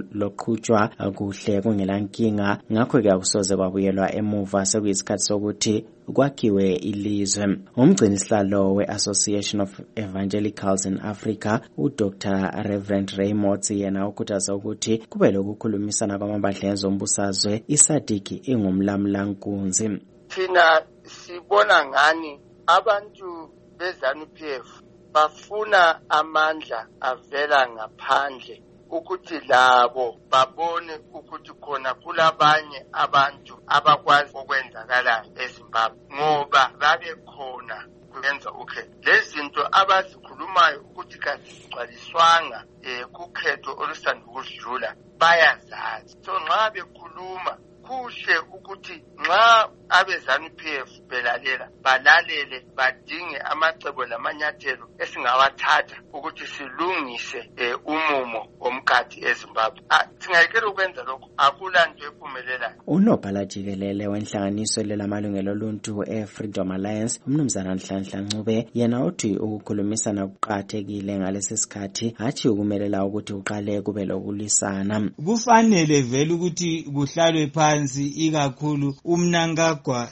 loqhutshwa kuhle kungelankinga, ngakho-ke akusoze kwabuyelwa emuva sekuyisikhathi sokuthi kwakhiwe ilizwe. Umgcinisihlalo we-Association of Evangelicals in Africa, uDr. Reverend Raymond, yena ukhuthaza ukuthi kube lokukhulumisana kwamabandla ezombusazwe, iSADC ingumlamulankunzi. Thina sibona ngani abantu beZANU-PF bafuna amandla avela ngaphandle ukuthi labo babone ukuthi khona kulabanye abantu abakwazi okwenzakalayo eZimbabwe, ngoba babe khona kuyenza lezi zinto abazikhulumayo ukuthi kazigcwaliswanga kukhetho olusanda ukudlula bayazazi. So nxa bekhuluma kuhle ukuthi nxa abeZANU-PF belalela balalele badinge amacebo lamanyathelo esingawathatha ukuthi silungise umumo womkhathi eZimbabwe. Singayekela ukwenza lokho, akulanto ephumelelayo. Unobhala jikelele wenhlanganiso lelamalungelo oluntu eFreedom Alliance, umnumzana Nhlanhla Ncube, yena uthi ukukhulumisana kuqakathekile ngalesi sikhathi, hatshi ukumelela ukuthi uqale kube lokulisana. Kufanele vele ukuthi kuhlalwe phansi, ikakhulu uMnangagwa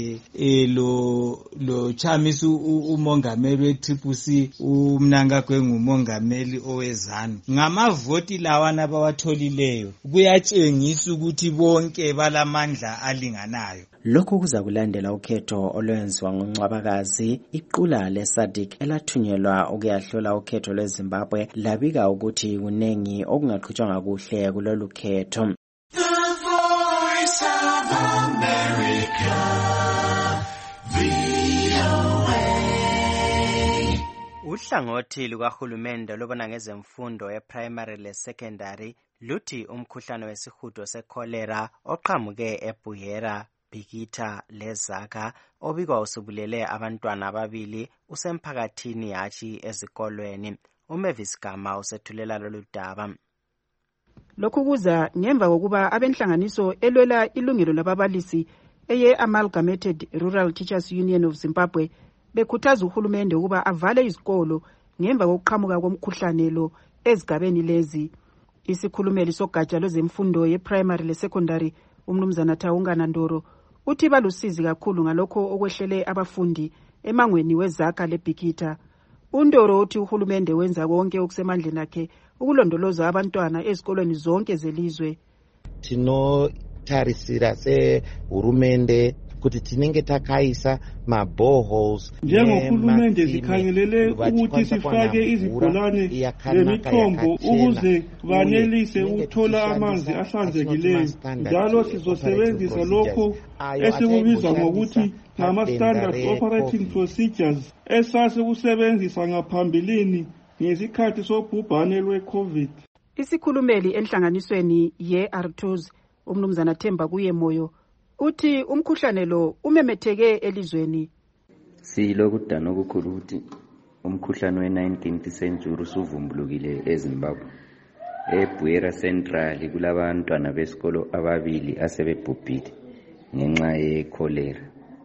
lo Chamisa umongameli we-TCC, uMnangagwa ngumongameli owezanu. Ngamavoti lawana abawatholileyo kuyatshengisa ukuthi bonke balamandla alinganayo. Lokhu kuza kulandela ukhetho olwenziwa ngoNcwabakazi. Iqula leSADC elathunyelwa ukuyahlola ukhetho lweZimbabwe labika ukuthi kunengi okungaqhutshwanga kuhle kulolu khetho. Uhlangothi lukahulumende lobona ngezemfundo eprimary lesecondary luthi umkhuhlane wesihudo secholera oqhamuke eBuhera, Bikita leZaka obikwa usubulele abantwana ababili usemphakathini hatshi ezikolweni. uMavis Gama usethulela lolu daba. Lokhu kuza ngemva kokuba abenhlanganiso elwela ilungelo lababalisi eye-Amalgamated Rural Teachers Union of Zimbabwe bekhuthaza uhulumende ukuba avale izikolo ngemva kokuqhamuka komkhuhlane lo ezigabeni lezi. Isikhulumeli sogatsha lwezemfundo ye-primary le-secondary, umnumzana Taungana Ndoro, uthi balusizi kakhulu ngalokho okwehlele abafundi emangweni weZaka leBikita. uNdoro uthi uhulumende wenza konke okusemandleni akhe ukulondoloza abantwana ezikolweni zonke zelizwe. Tinotarisira sehurumende kuti tinenge takaisa maboreholes. Njengohulumende zikhangelele ukuthi sifake izibholane lemithombo ukuze banelise ukuthola amanzi ahlanzekileyo. Njalo sizosebenzisa lokho esikubiza ngokuthi ngama-standard operating procedures esasikusebenzisa ngaphambilini ngesikhathi sobhubhane lwe-COVID. Isikhulumeli enhlanganisweni ye-Artus, umnumzana Themba Kuye Moyo, uthi umkhuhlane lo umemetheke elizweni. Silokudana okukhulu ukuthi umkhuhlane we-19th century usuvumbulukile eZimbabwe. eBuhera Central kulabantwana besikolo ababili asebebhubhile ngenxa yekholera.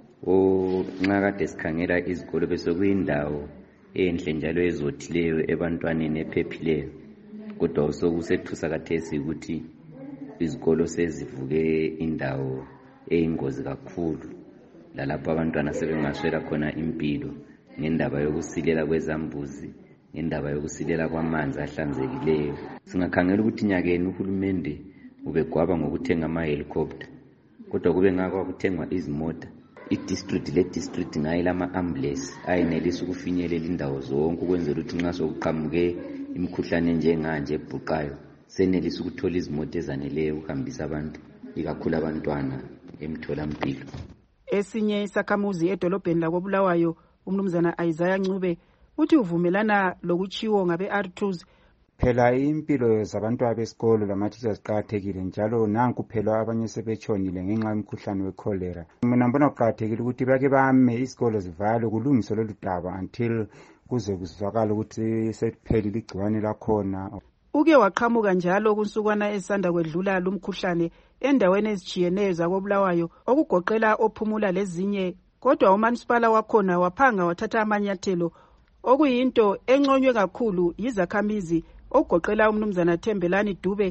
Nxa kade sikhangela izikolo besekuyindawo enhle njalo ezothileyo ebantwaneni ephephileyo, kodwa sokusethusa khathesi ukuthi izikolo sezivuke indawo eyingozi kakhulu, lalapho abantwana sebengaswela khona impilo ngendaba yokusilela kwezambuzi, ngendaba yokusilela kwamanzi ahlanzekileyo. Singakhangela ukuthi nyakeni uhulumende ubegwaba ngokuthenga ama-helicopter, kodwa kube ngakho kuthengwa izimota. I-district le-district ngayela ama-ambulance ayenelisa ukufinyelela indawo zonke ukwenzela ukuthi nxa sokuqhamuke imikhuhlane njenganje ebhuqayo senelisa ukuthola izimota ezaneleyo ukuhambisa abantu, ikakhulu abantwana emtholampilo. Esinye isakhamuzi edolobheni lakoBulawayo, umnumzana Isaiah Ncube, uthi uvumelana lokuchiwo ngabe-Artus. Phela impilo zabantwana besikolo lamathitsha ziqakathekile, njalo nanku phela abanye sebetshonile ngenxa yomkhuhlane wekholera. Mina mbona kuqakathekile ukuthi bake bame izikolo zivalwe kulungiswe lolu daba until kuze kuzwakala ukuthi sephelile igciwane lakhona. Uke waqhamuka njalo kunsukwana esanda kwedlula lumkhuhlane endaweni ezijiyeneyo zakoBulawayo okugoqela ophumula lezinye, kodwa umanisipala wakhona waphanga wathatha amanyathelo okuyinto enconywe kakhulu yizakhamizi okugoqela umnumzana Thembelani Dube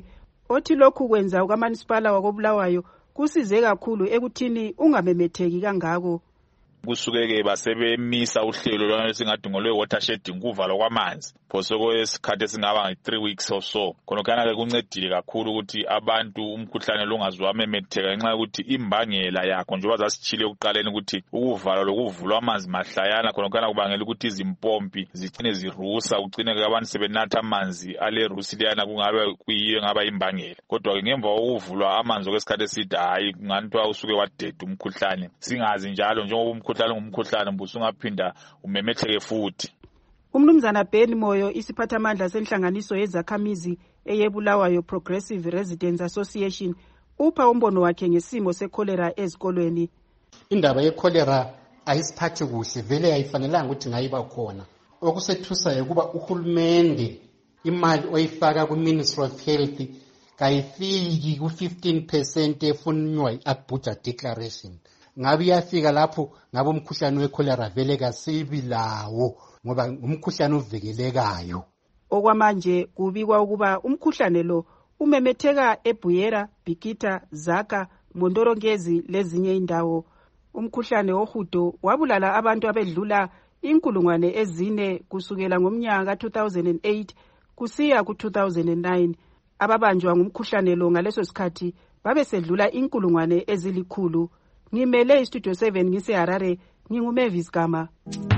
othi lokhu kwenza ukaManisipala wakoBulawayo kusize kakhulu ekuthini ungamemetheki kangako. Kusuke-ke basebemisa uhlelo lwana esingathi ngolwe-watershedding, kuvalwa kwamanzi phosoko esikhathi esingaba nge-3 weeks or so. Khonokana-ke kuncedile kakhulu ukuthi abantu umkhuhlane lungazwamemetheka ngenxa yokuthi imbangela yakho njengoba zasitshile ekuqaleni ukuthi ukuvalwa lokuvulwa amanzi mahlayana khonokana kubangela ukuthi izimpompi zigcine zirusa, ugcine-ke abantu sebenatha amanzi alerusi liyana kungabe kuyiyo engaba imbangela. Kodwa-ke ngemva kokuvulwa amanzi okwesikhathi eside hayi kunganithiwa usuke wadeda umkhuhlane. Singazi njalo njengoba umkhuhlane ngumkhuhlane mbusungaphinda umemetheke futhi. Umnumzana Ben Moyo, isiphathamandla senhlanganiso yezakhamizi eyeBulawayo Progressive Residents Association, upha umbono wakhe ngesimo secholera ezikolweni. Indaba yecholera ayisiphathi kuhle, vele ayifanelanga ukuthi ngayiba khona. Okusethusayo kuba uhulumende imali oyifaka ku-Ministry of Health kayifiki ku-15% efunwa yi-Abuja Declaration. Ngabe iyafika lapho ngabo umkhuhlane wecholera vele kasibi lawo ngoba umkhuhlane uvikelekayo. Okwamanje kubikwa ukuba umkhuhlane lo umemetheka eBuyera, Bikita, Zaka, Mondorongezi lezinye indawo. Umkhuhlane wohudo wabulala abantu abedlula 4,000 kusukela ngomnyaka ka-2008 kusiya ku-2009. Ababanjwa ngumkhuhlane lo ngaleso sikhathi babesedlula 100,000. Ngimele iStudio 7 ngiseHarare, nginguMavis Gama.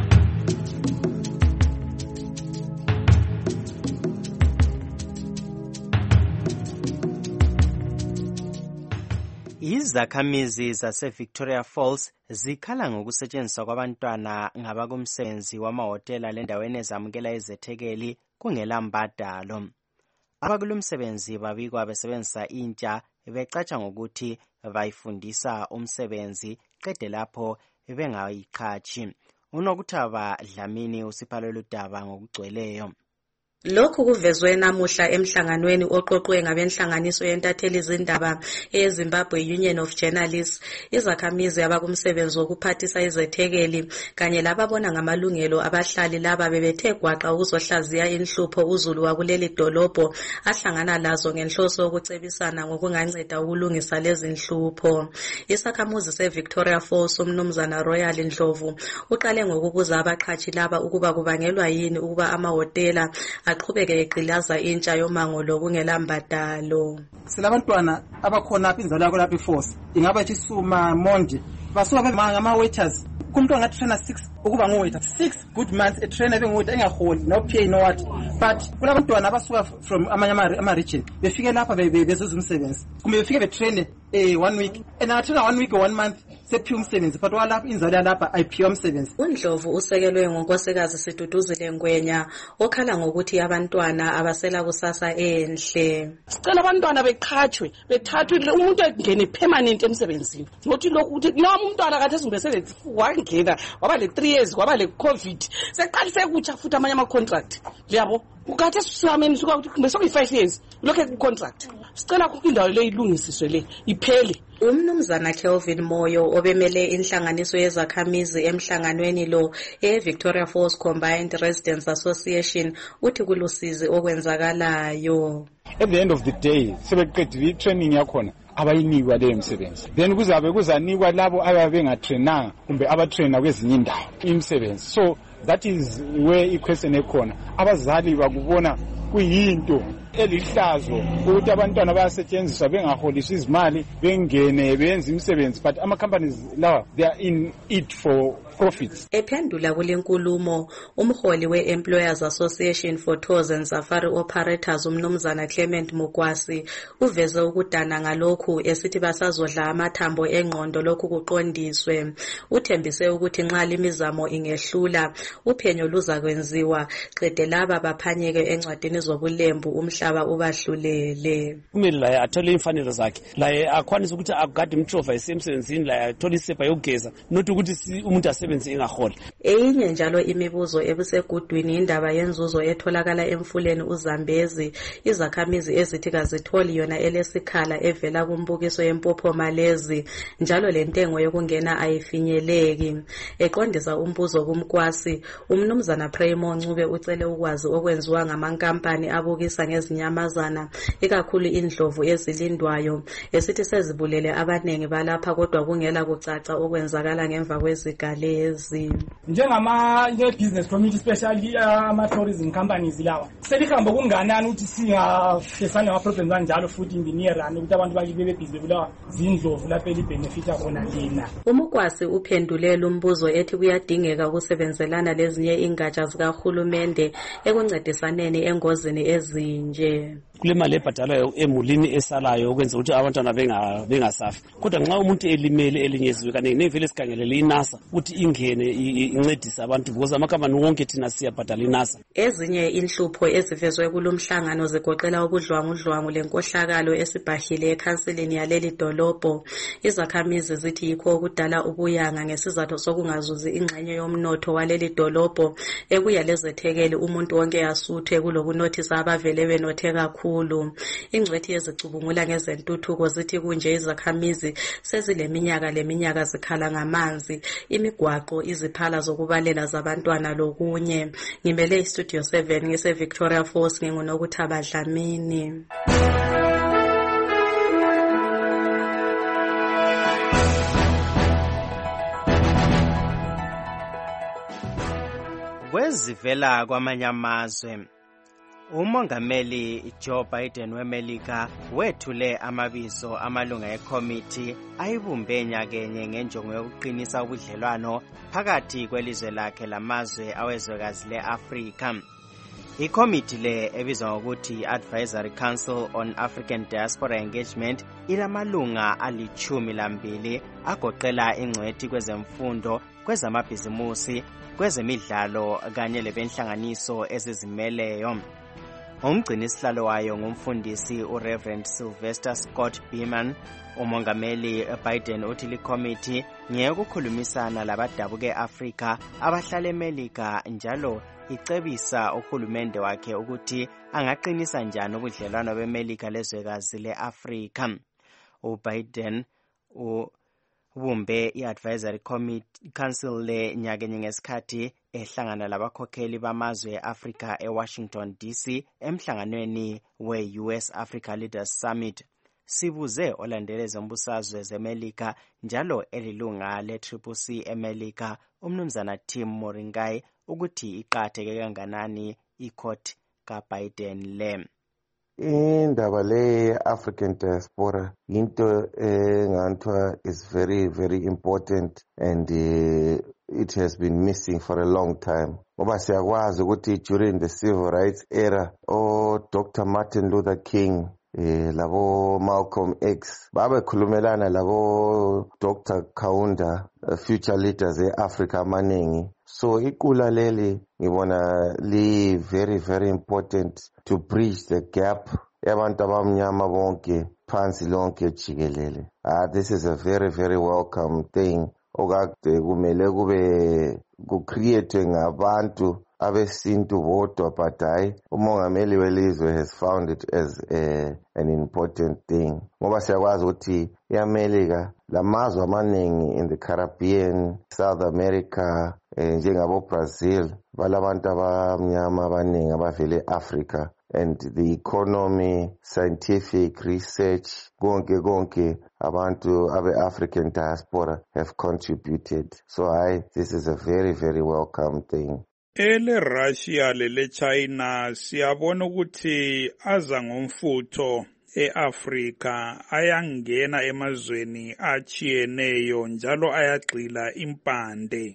Izakhamizi zase-Victoria Falls zikhala ngokusetshenziswa kwabantwana ngabakumsebenzi wamahhotela lendaweni ezamukela izethekeli kungela mbadalo. Abakulumsebenzi babikwa besebenzisa intsha becatsha ngokuthi bayifundisa umsebenzi qede lapho bengayiqhatshi. Unokuthaba Dlamini usipha lolu daba ngokugcweleyo. Lokhu kuvezwe namuhla emhlanganweni oqoqwe ngabenhlanganiso yentatheli zindaba eZimbabwe Union of Journalists, izakhamizi abakumsebenzi wokuphathisa izethekeli kanye lababona ngamalungelo abahlali laba bebethe gwaqa ukuzohlaziya inhlupho uzulu wakuleli dolobho ahlangana lazo ngenhloso yokucebisana ngokunganceda ukulungisa lezi nhlupho. Isakhamuzi seVictoria Falls umnumzana Royal Ndlovu uqale ngokubuza abaqhatshi laba ukuba kubangelwa yini ukuba amahhotela aqhubeke eqilaza intsha yomango lokungela mbadalo. Silabantwana abakhona apha inzalo yakho lapha eForce ingaba isuma Monday basuka ngama waiters kumuntu angathi trainer 6 ukuba ngowaiter 6 good months trainer bengowaiter engaholi no pay no what, but kulabantwana abasuka from amanye ama region befike lapha bezuza umsebenzi kumbe befike betrain 1 week and atrain 1 week or 1 month sephiwa umsebenzi but walapha inzalo yalapha ayiphiwa umsebenzi. uNdlovu usekelwe ngonkosikazi Siduduzile Ngwenya okhala ngokuthi abantwana abasela kusasa enhle. Sicela abantwana beqhatshwe bethathwe umuntu engene permanent emsebenzini ngothi lokhu ukuthi noma umntwana kade esimbesele wangena waba le 3 years kwaba le covid seqalise kutsha futhi amanye ama contract yabo ukathe sisameni suka ukuthi kumbe sokuyi 5 years lokho ku contract. Sicela ukuthi indawo le ilungisiswe le iphele. Umnumzana Kelvin Moyo obemele inhlanganiso yezakhamizi emhlanganweni lo eVictoria Falls Combined Residents Association uthi kulusizi okwenzakalayo. At the end of the day sebeqedile training yakhona abayinikwa le msebenzi, then kuzabe kuzanikwa labo ababengatrainanga kumbe abatrainer kwezinye indawo imsebenzi. So that is where iquestion ekhona. Abazali bakubona kuyinto elihlazo ukuthi abantwana bayasetshenziswa bengaholiswa izimali bengene benze imisebenzi, but ama companies lawa they are in it for profits. Ephendula kulenkulumo umholi we-Employers Association for Tours and Safari Operators umnumzana Clement Mukwasi uveze ukudana ngalokhu esithi basazodla amathambo engqondo lokhu kuqondiswe. Uthembise ukuthi nxa limizamo ingehlula uphenyo luza kwenziwa qede laba baphanyeke encwadini zobulembu umhlaba ubahlulele. Kumele la athole imfanelo zakhe la akwanisa ukuthi agade umtrova esemsebenzini la athole isepa yokugeza not ukuthi umuntu imisebenzi ingaholi. Eyinye njalo imibuzo ebusegudwini indaba yenzuzo etholakala emfuleni uZambezi, izakhamizi ezithi kazitholi yona elesikhala evela kumbukiso yempopho lezi, njalo lentengo yokungena ayifinyeleki. Eqondisa umbuzo kumkwasi, umnumzana Premo Ncube ucele ukwazi okwenziwa ngamankampani abukisa ngezinyamazana, ikakhulu indlovu ezilindwayo, esithi sezibulele abanengi balapha kodwa kungela kucaca okwenzakala ngemva kwezigalezi. Njengama-business community especially ama-tourism companies lawa selihamba kunganani ukuthi singahlesani nama-problems anjalo futhi in the near run ukuthi abantu bebebhizi bebulawa zindlovu lapho elibhenefitha khona lina. Umukwasi uphendulela umbuzo ethi kuyadingeka ukusebenzelana lezinye ingatsha zikahulumende ekuncedisaneni engozini ezinje. Kule mali ebhadalwayo emulini esalayo ukwenza ukuthi abantwana bengasafi, kodwa nxa umuntu elimele elinye izwe kanenge nevele sikhangelele iNASA ukuthi ingene incedise abantu because amakhampani wonke thina siyabhadala iNASA. Ezinye inhlupho ezivezwe kulomhlangano zigoqela ubudlwangudlwangu lenkohlakalo esibhahile ekhanseleni yaleli dolobho. Izakhamizi zithi yikho okudala ubuyanga ngesizathu sokungazuzi ingxenye yomnotho waleli dolobho ebuya lezethekeli umuntu wonke yasuthwe kulokunothisa abavele benothe kakhulu. Ingcwethi yezicubungula ngezentuthuko zithi kunje izakhamizi sezileminyaka zikhala ngamanzi, imigwaqo, iziphala zokubalela zabantwana lokunye. Ngimele iStudio 7 ngise Victoria Falls nginguNokuthaba Dlamini. Kwezivela kwamanye amazwe, umongameli Joe Biden weMelika wethule amabizo amalunga ekomiti ayibumbe nyakenye ngenjongo yokuqinisa ubudlelwano phakathi kwelizwe lakhe lamazwe awezwekazi le-Afrika. Ikomiti le ebizwa ngokuthi Advisory Council on African Diaspora Engagement ilamalunga ali-12 agoqela ingcwethi kwezemfundo, kwezamabhizimusi, kwezemidlalo kanye lebenhlanganiso ezizimeleyo. Umgcinisihlalo wayo ngumfundisi uReverend Sylvester Scott Beeman. Umongameli Biden uthi likomiti ngeyokukhulumisana labadabuke Afrika abahlala eMelika, njalo icebisa uhulumende wakhe ukuthi angaqinisa njani ubudlelwano beMelika lezwekazi le-Afrika. UBiden ubumbe i-Advisory Council le nyakenye ngesikhathi ehlangana labakhokheli bamazwe e-Afrika eWashington DC emhlanganweni we-US Africa Leaders Summit. Sibuze olandeleza umbusazwe zeMelika njalo elilunga le-CCC eMelika umnumzana Tim Moringai ukuthi iqatheke kanganani ikhoti kaBiden le. Indaba le African diaspora into enganthwa is very very important and it has been missing for a long time. Ngoba siyakwazi ukuthi during the civil rights era Dr. Martin Luther King labo Malcolm X babekhulumelana labo Dr. Kaunda future leaders eAfrica amaningi. So iqula leli ngibona li very important to bridge the gap yabantu abamnyama bonke phansi lonke jikelele. This is a very welcome thing. Okade kumele kube ku-create ngabantu abesintu bodwa, but umongameli welizwe has found it as an important thing. Ngoba siyakwazi ukuthi iAmelika lamazwe amaningi in the Caribbean, South America, njengabo Brazil, balabantu abamnyama abaningi abavele Africa, and the economy, scientific research, konke abantu abe-African diaspora have contributed. So this is a very welcome thing. Ele Russia lele China siyabona ukuthi aza ngomfutho eAfrika ayangena emazweni achiyeneyo njalo ayagxila impande.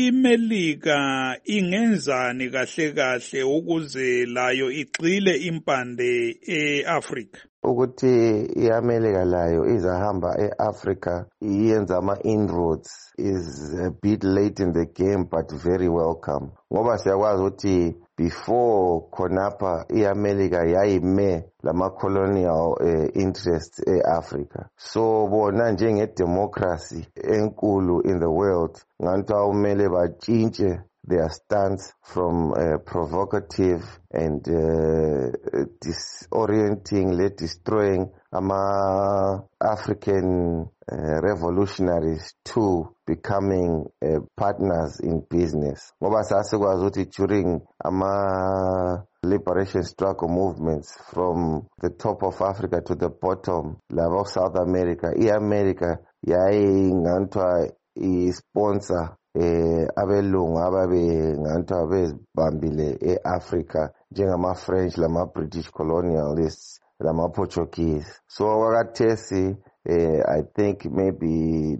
iMelika ingenzani kahle ukuze layo igxile impande eAfrika? Ukuthi iAmelika layo izahamba eAfrika iyenza ama-inroads is a bit late in the game but very welcome. Ngoba siyakwazi ukuthi before khonapha iAmerica yayime lama-colonial interests e-Africa. So bona njenge-democracy enkulu in the world nganto awumele batshintshe their stance from provocative and disorienting, destroying African revolutionaries to becoming partners in business. Ngoba sasikwazi ukuthi during liberation struggle movements from the top of Africa to the bottom, labo South America, iAmerica yayingantwa i-sponsor abelungu ababe ngantwa bezibambile e-Africa njengama-French lama-British colonialists lama-Portuguese. So wakathesi I think maybe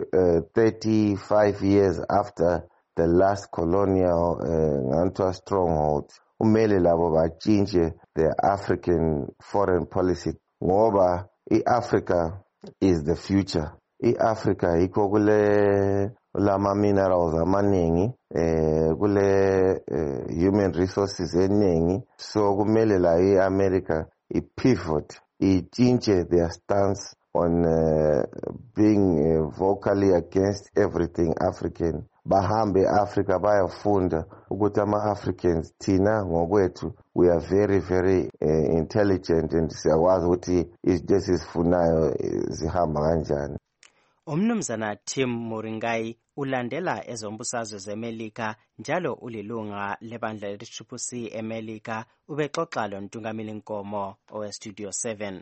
35 years after the last colonial ngantwa stronghold, umele labo batshintshe the African foreign policy ngoba i-Africa is the future. I-Africa yikho kule lama minerals amaningi, kule human resources eningi. So kumele la i-America i-pivot, ichinche their stance on being vocally against everything African. Bahambe Africa bayafunda ukuthi ama-Africans thina ngokwethu we are very very intelligent and siyakwazi ukuthi izinto esizifunayo zihamba kanjani. Umnumzana Tim Muringai ulandela ezombusazwe zeMelika njalo ulilunga lebandla le-CCC eMelika ubexoxa lo Ntungamili Nkomo oweStudio 7.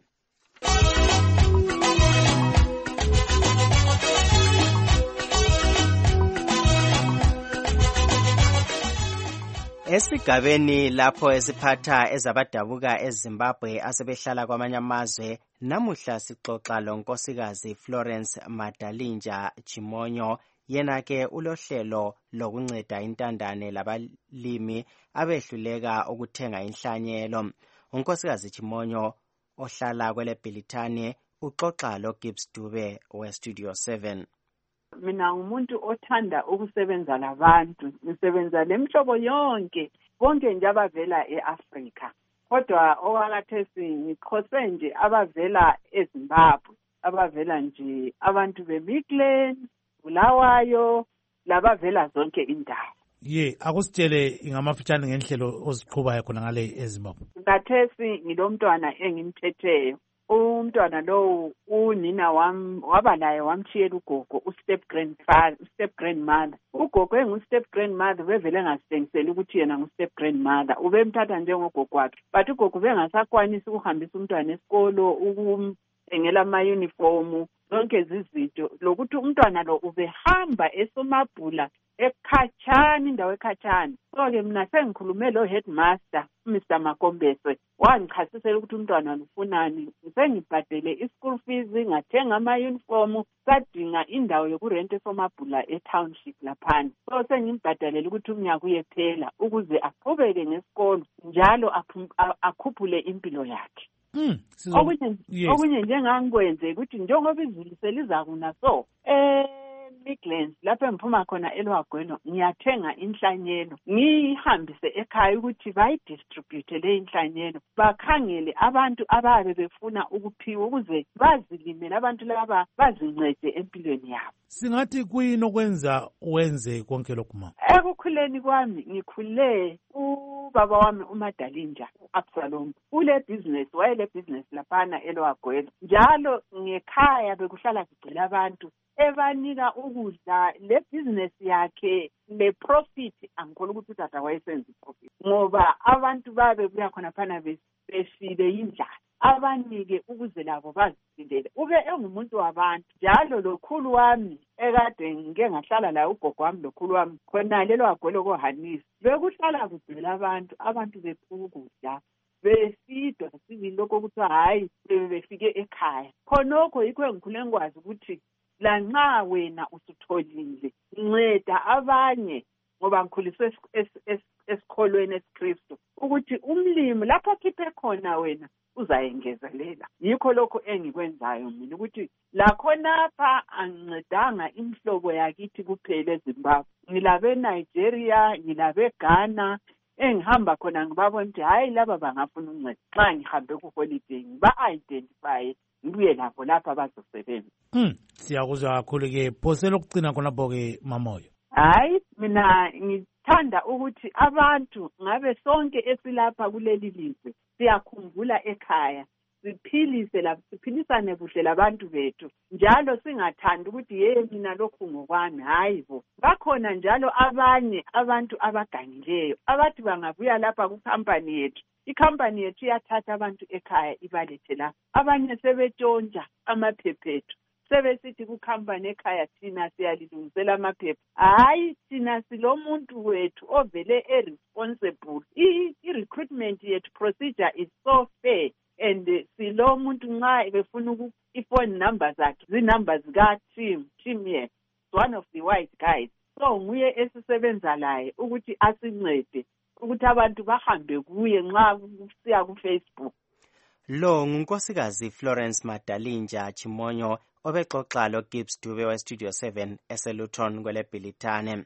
Esigabeni lapho esiphatha ezabadabuka eZimbabwe asebehlala kwamanye amazwe, namuhla sixoxa lo Nkosikazi Florence Madalinja Chimonyo, yena ke ulohlelo lokunceda intandane labalimi abehluleka ukuthenga inhlanyelo. Unkosikazi Chimonyo ohlala kwele Bhilithane uxoxa lo Gibbs Dube weStudio 7. Mina ngumuntu othanda ukusebenza labantu, ngisebenza lemhlobo yonke, bonke nje abavela eAfrika. Kodwa okwakathesi ngikhose nje abavela eZimbabwe, abavela nje abantu beMidrand, Bulawayo, labavela zonke indawo. Akusitshele ngamafitshane ngenhlelo oziqhubayo khona ngale eZimbabwe. Ngathesi ngilomntwana engimthetheyo. Umntwana lo unina waba naye wamchiyela ugogo step grandmother. Ugogo engu-step grandmother bevele engasitshengiseli ukuthi yena ngu-step grandmother, ubemthatha njengogogo wakhe. But ugogo bengasakwanisi ukuhambisa umntwana esikolo, ukumthengela ama-uniform, zonke izinto, lokuthi umntwana lo ubehamba eSomabhula ekhatshana, indawo ekhatshana. So-ke mina sengikhulume lo headmaster Mr. Makombeswe, wangichasisela ukuthi umntwana lufunani. Sengibhadele i-school fees, ngathenga ama-uniform, sadinga indawo yokurenta eSomabhula e-township laphana. So sengimbhadalela ukuthi umnyaka uyephela ukuze aqhubeke ngesikolo njalo akhuphule impilo yakhe. Okunye njengangikwenze ukuthi njengoba izulu selizakuna so Midrand lapho engiphuma khona eLwagweno ngiyathenga inhlanyelo ngihambise ekhaya ukuthi bayidistribute le inhlanyelo, bakhangele abantu ababe befuna ukuphiwa ukuze bazilimele abantu laba bazincede empilweni yabo. Singathi kuyini okwenza wenze konke lokhu ma? Ekukhuleni kwami ngikhule ubaba wami uMadalinja uAbsalom ule business laphana eLwagweno, njalo ngekhaya bekuhlala kugcwele abantu ebanika ukudla. Le business yakhe le profit angikholwa ukuthi utata wayesenza profit ngoba abantu babe buya khona phana befile indlala, abanike ukuze labo bazisindele. Ube engumuntu wabantu njalo. Lokhulu wami ekade ngike ngahlala la ugogo wami lokhulu wami khona leLwagweno koHanisi bekuhlala kugcwele abantu bephuka ukudla besidwa sivile lokho ukuthi hayi befike ekhaya. Khonokho yikho engikhule ngikwazi ukuthi lanxa wena usutholile nceda abanye, ngoba ngikhuliswe esikholweni esiKristu ukuthi umlimi lapho akhiphe khona wena uzayengezelela. Yikho lokho engikwenzayo mina ukuthi la khonapha angincedanga imhlobo yakithi kuphela eZimbabwe, ngilabe Nigeria, ngilabe Ghana, engihamba khona ngibabona ukuthi hayi laba bangafuna uncedo xa ngihambe kuholiday ngiba-identifye ngibuye labo lapha bazosebenza. Siyakuzwa kakhulu-ke. Phose lokugcina khonapho-ke Mamoyo. Hayi mina ngithanda ukuthi abantu ngabe sonke esilapha kuleli lizwe siyakhumbula ekhaya, siphilisane kuhle labantu bethu, njalo singathandi ukuthi mina lokhu ngokwami. Hayi bo, bakhona njalo abanye abantu abagangileyo abathi bangabuya lapha kukhampani yethu, ikhampani yethu iyathatha abantu ekhaya ibalethe la. Abanye sebetshontsha amaphephethu, sebesithi kukhampani ekhaya thina siyalilungisela amaphepha. Hayi, thina silo muntu wethu ovele responsible. I-recruitment yethu procedure is so fair, and silo muntu nxa befuna ifone number zakhe zinumber zika Tim here, one of the white guys. So nguye esisebenza laye ukuthi asincede ukuthi abantu bahambe kuye nxa siya ku Facebook. Lo ngunkosikazi Florence Madalinja Chimonyo obexoxa lo Gibbs Dube we Studio 7 eseLuton kwele Bhilitane.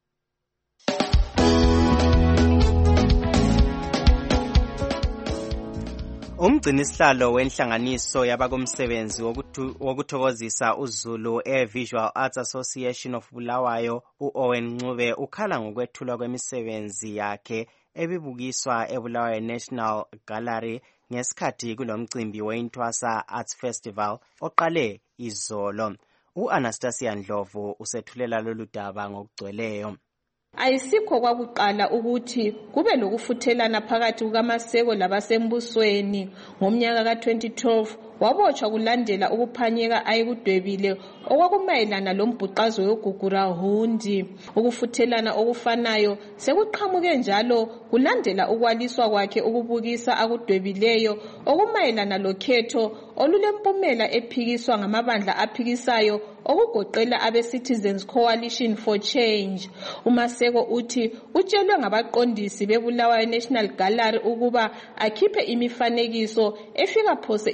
Umgcinisihlalo wenhlanganiso yabakumsebenzi wokuthokozisa uZulu Visual Arts Association of Bulawayo uOwen Ncube ukhala ngokwethulwa kwemisebenzi yakhe ebibukiswa eBulawayo National Gallery ngesikhathi kulomcimbi weNtwasa Arts Festival oqale izolo. U-Anastasia Ndlovu usethulela lolu daba ngokugcweleyo. Ayisikho kwakuqala ukuthi kube lokufuthelana phakathi kukaMaseko labasembusweni. Ngomnyaka ka-2012 wabotshwa kulandela ukuphanyeka ayekudwebile okwakumayelana lombhuqazo wegugura hundi. Ukufuthelana okufanayo sekuqhamuke njalo kulandela ukwaliswa kwakhe ukubukisa akudwebileyo okumayelana lokhetho olulempumela ephikiswa ngamabandla aphikisayo okugoqela abe-Citizens Coalition for Change. uMaseko uthi utshelwe ngabaqondisi beBulawayo National Gallery ukuba akhiphe imifanekiso efika phose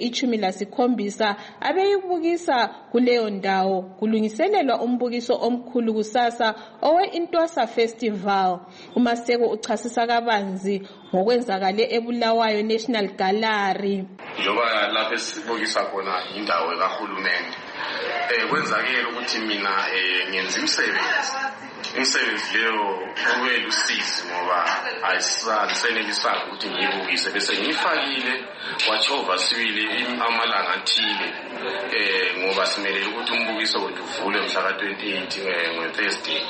17 abeyibukisa kuleyo ndawo kulungiselelwa umbukiso omkhulu kusasa owe-Intwasa Festival. uMaseko uchasisa kabanzi ngokwenzakale eBulawayo National Gallery. Njoba lapho esibukisa khona indawo kahulumende kwenzakele ukuthi mina ngenza umsebenzi leyo ube lusizi ngoba ayisenelisayo ukuthi ngiyibukise bese ngiyifakile wachova sibili amalanga athile ngoba simelele ukuthi umbukiso wethu uvule mhla ka-28 ngeThursday.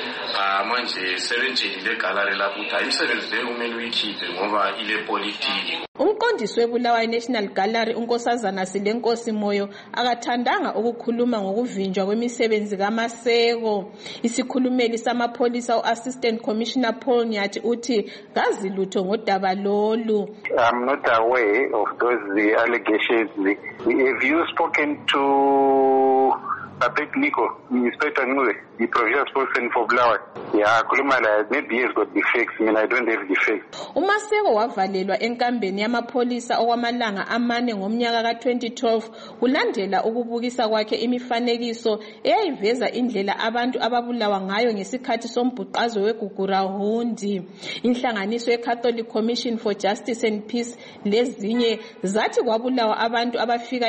Manje sebentshelile egallery lapho ukuthi ayimisebenzi leyo kumele uyikhiphe ngoba ile politiki. Umqondisi weBulawayo National Gallery unkosazana Silenkosi Moyo akathandanga ukukhuluma ngokuvinjwa kwemisebenzi kaMaseko. Isikhulumeli samapholisa uAssistant Commissioner Paul Nyathi uthi kazi lutho ngodaba lolu. I'm not aware of those allegations. Have you spoken to Nico, Inspector Ncube, the provincial spokesman for Bulawayo? Yeah, Kulumala, maybe he's got the facts. I mean, I don't have the facts. uMaseko wavalelwa enkambeni yamapholisa okwamalanga 4 ngomnyaka ka-2012 kulandela ukubukisa kwakhe imifanekiso eyayiveza indlela abantu ababulawa ngayo ngesikhathi sombhuqazo wegugura hundi. Inhlanganiso yeCatholic Commission for Justice and Peace lezinye zathi kwabulawa abantu abafika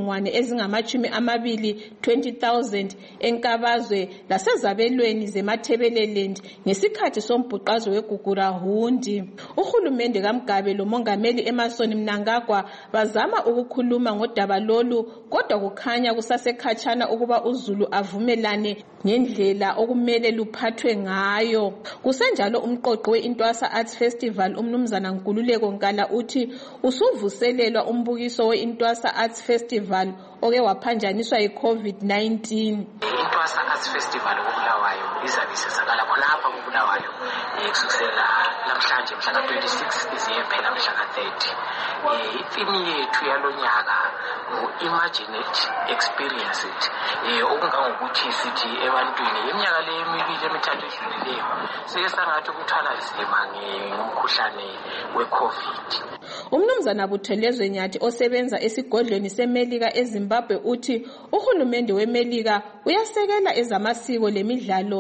20,000 enkabazwe lasezabelweni zeMathebeleland ngesikhathi sombhuqazo wegugura hundi. Uhulumende kaMgabe lomongameli Emmerson Mnangagwa bazama ukukhuluma ngodaba lolu kodwa kukhanya kusasekhatshana ukuba uZulu avumelane ngendlela okumele luphathwe ngayo. Kusenjalo umqoqo weIntwasa Arts Festival umnumzana Nkululeko Nkala uthi usuvuselelwa umbukiso weIntwasa Arts Festival oke waphanjaniswa yiCOVID-19. Intwasa Arts Festival okuBulawayo izabe isizakala khonapha kuBulawayo kusukela namhlanje mhla ka-26 iziye phela mhla ka-30. Ifini yethu yalonyaka ngu-Imaginate Experience It, okungangokuthi sithi ebantwini iminyaka le emibili emithathu edlulileyo sike sangathi ukuthwala nzima ngomkhuhlane we-COVID. Umnumzana Buthelezwe Nyathi osebenza esigodlweni seMelika eZimbabwe uthi uhulumende weMelika uyasekela ezamasiko lemidlalo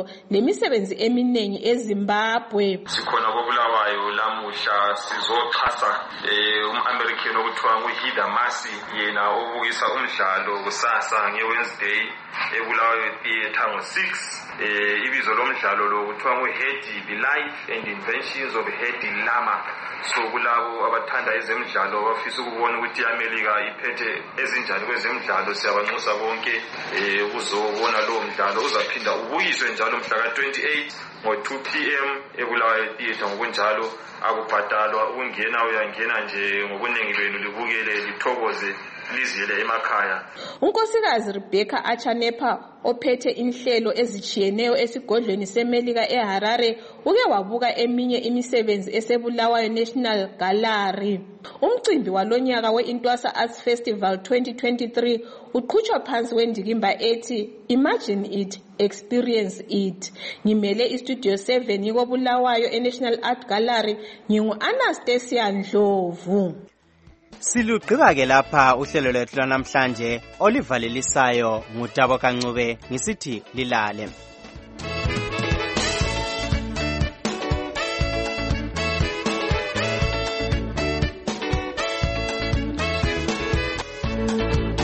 lemisebenzi eminingi eZimbabwe. Sikhona koBulawayo lamuhla sizoxhasa umAmerican okuthiwa nguHida Masi, yena obukisa umdlalo kusasa ngeWednesday eBulawayo Theatre ngo-6. Ibizo lomdlalo lo kuthiwa nguHedi, The Life and Inventions of Hedi Lama. So kulabo abathanda ezemidlalo bafisa ukubona ukuthi iAmerica iphethe ezinjani kwezemidlalo, siyabanxusa bonke ukuzobona lowo mdlalo. Uzaphinda ubuyiswe njalo mhla ka-28 ngo-2 p.m. eBulawayo Theatre. Ngokunjalo akubhadalwa, ungena uyangena nje ngobuningi benu libukele lithokoze lizile emakhaya. Unkosikazi Rebecca Achanepa ophethe inhlelo ezichiyeneyo esigodlweni seMelika eHarare uke wabuka eminye imisebenzi eseBulawayo National Gallery. Umcimbi walonyaka weIntwasa Arts Festival 2023 uqhutshwa phansi wendikimba ethi Imagine It, Experience It. Ngimele iStudio 7 yikoBulawayo eNational Art Gallery, ngingu-Anastasia Ndlovu. Silugqiba ke lapha uhlelo lwethu namhlanje olivalelisayo ngutabo kancube ngisithi lilale.